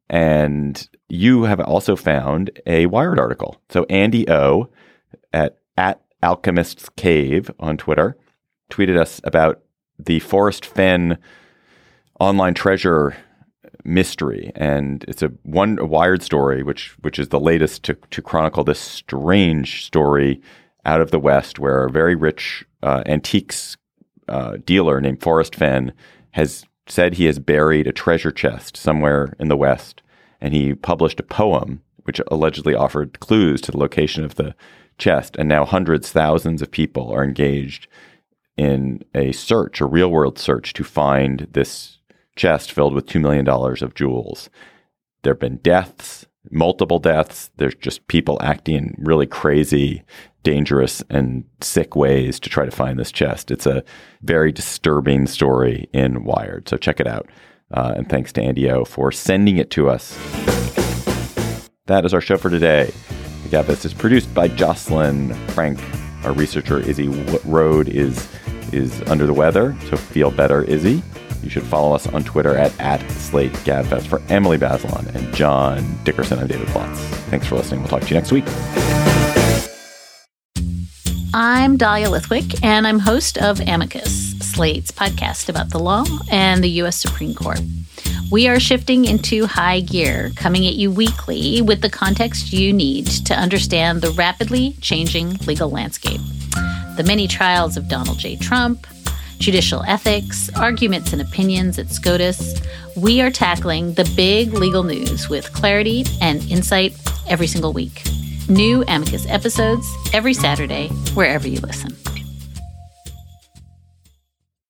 And you have also found a Wired article. So Andy O at, at Alchemist's Cave on Twitter tweeted us about the Forrest Fenn online treasure mystery. And it's a one a Wired story, which which is the latest to, to chronicle this strange story out of the West, where a very rich uh, antiques uh, dealer named Forrest Fenn has said he has buried a treasure chest somewhere in the West. And he published a poem which allegedly offered clues to the location of the chest. And now hundreds, thousands of people are engaged in a search, a real world search, to find this chest filled with two million dollars of jewels. There have been deaths, multiple deaths. There's just people acting in really crazy, dangerous and sick ways to try to find this chest. It's a very disturbing story in Wired. So check it out. Uh, and thanks to Andy O for sending it to us. That is our show for today. The Gabfest is produced by Jocelyn Frank. Our researcher, Izzy Rode, is is under the weather, so feel better, Izzy. You should follow us on Twitter at, at Slate Gabfest. For Emily Bazelon and John Dickerson, I'm David Plotz. Thanks for listening. We'll talk to you next week. I'm Dahlia Lithwick, and I'm host of Amicus, Slate's podcast about the law and the U S Supreme Court. We are shifting into high gear, coming at you weekly with the context you need to understand the rapidly changing legal landscape. The many trials of Donald J. Trump, judicial ethics, arguments and opinions at SCOTUS. We are tackling the big legal news with clarity and insight every single week. New Amicus episodes every Saturday, wherever you listen.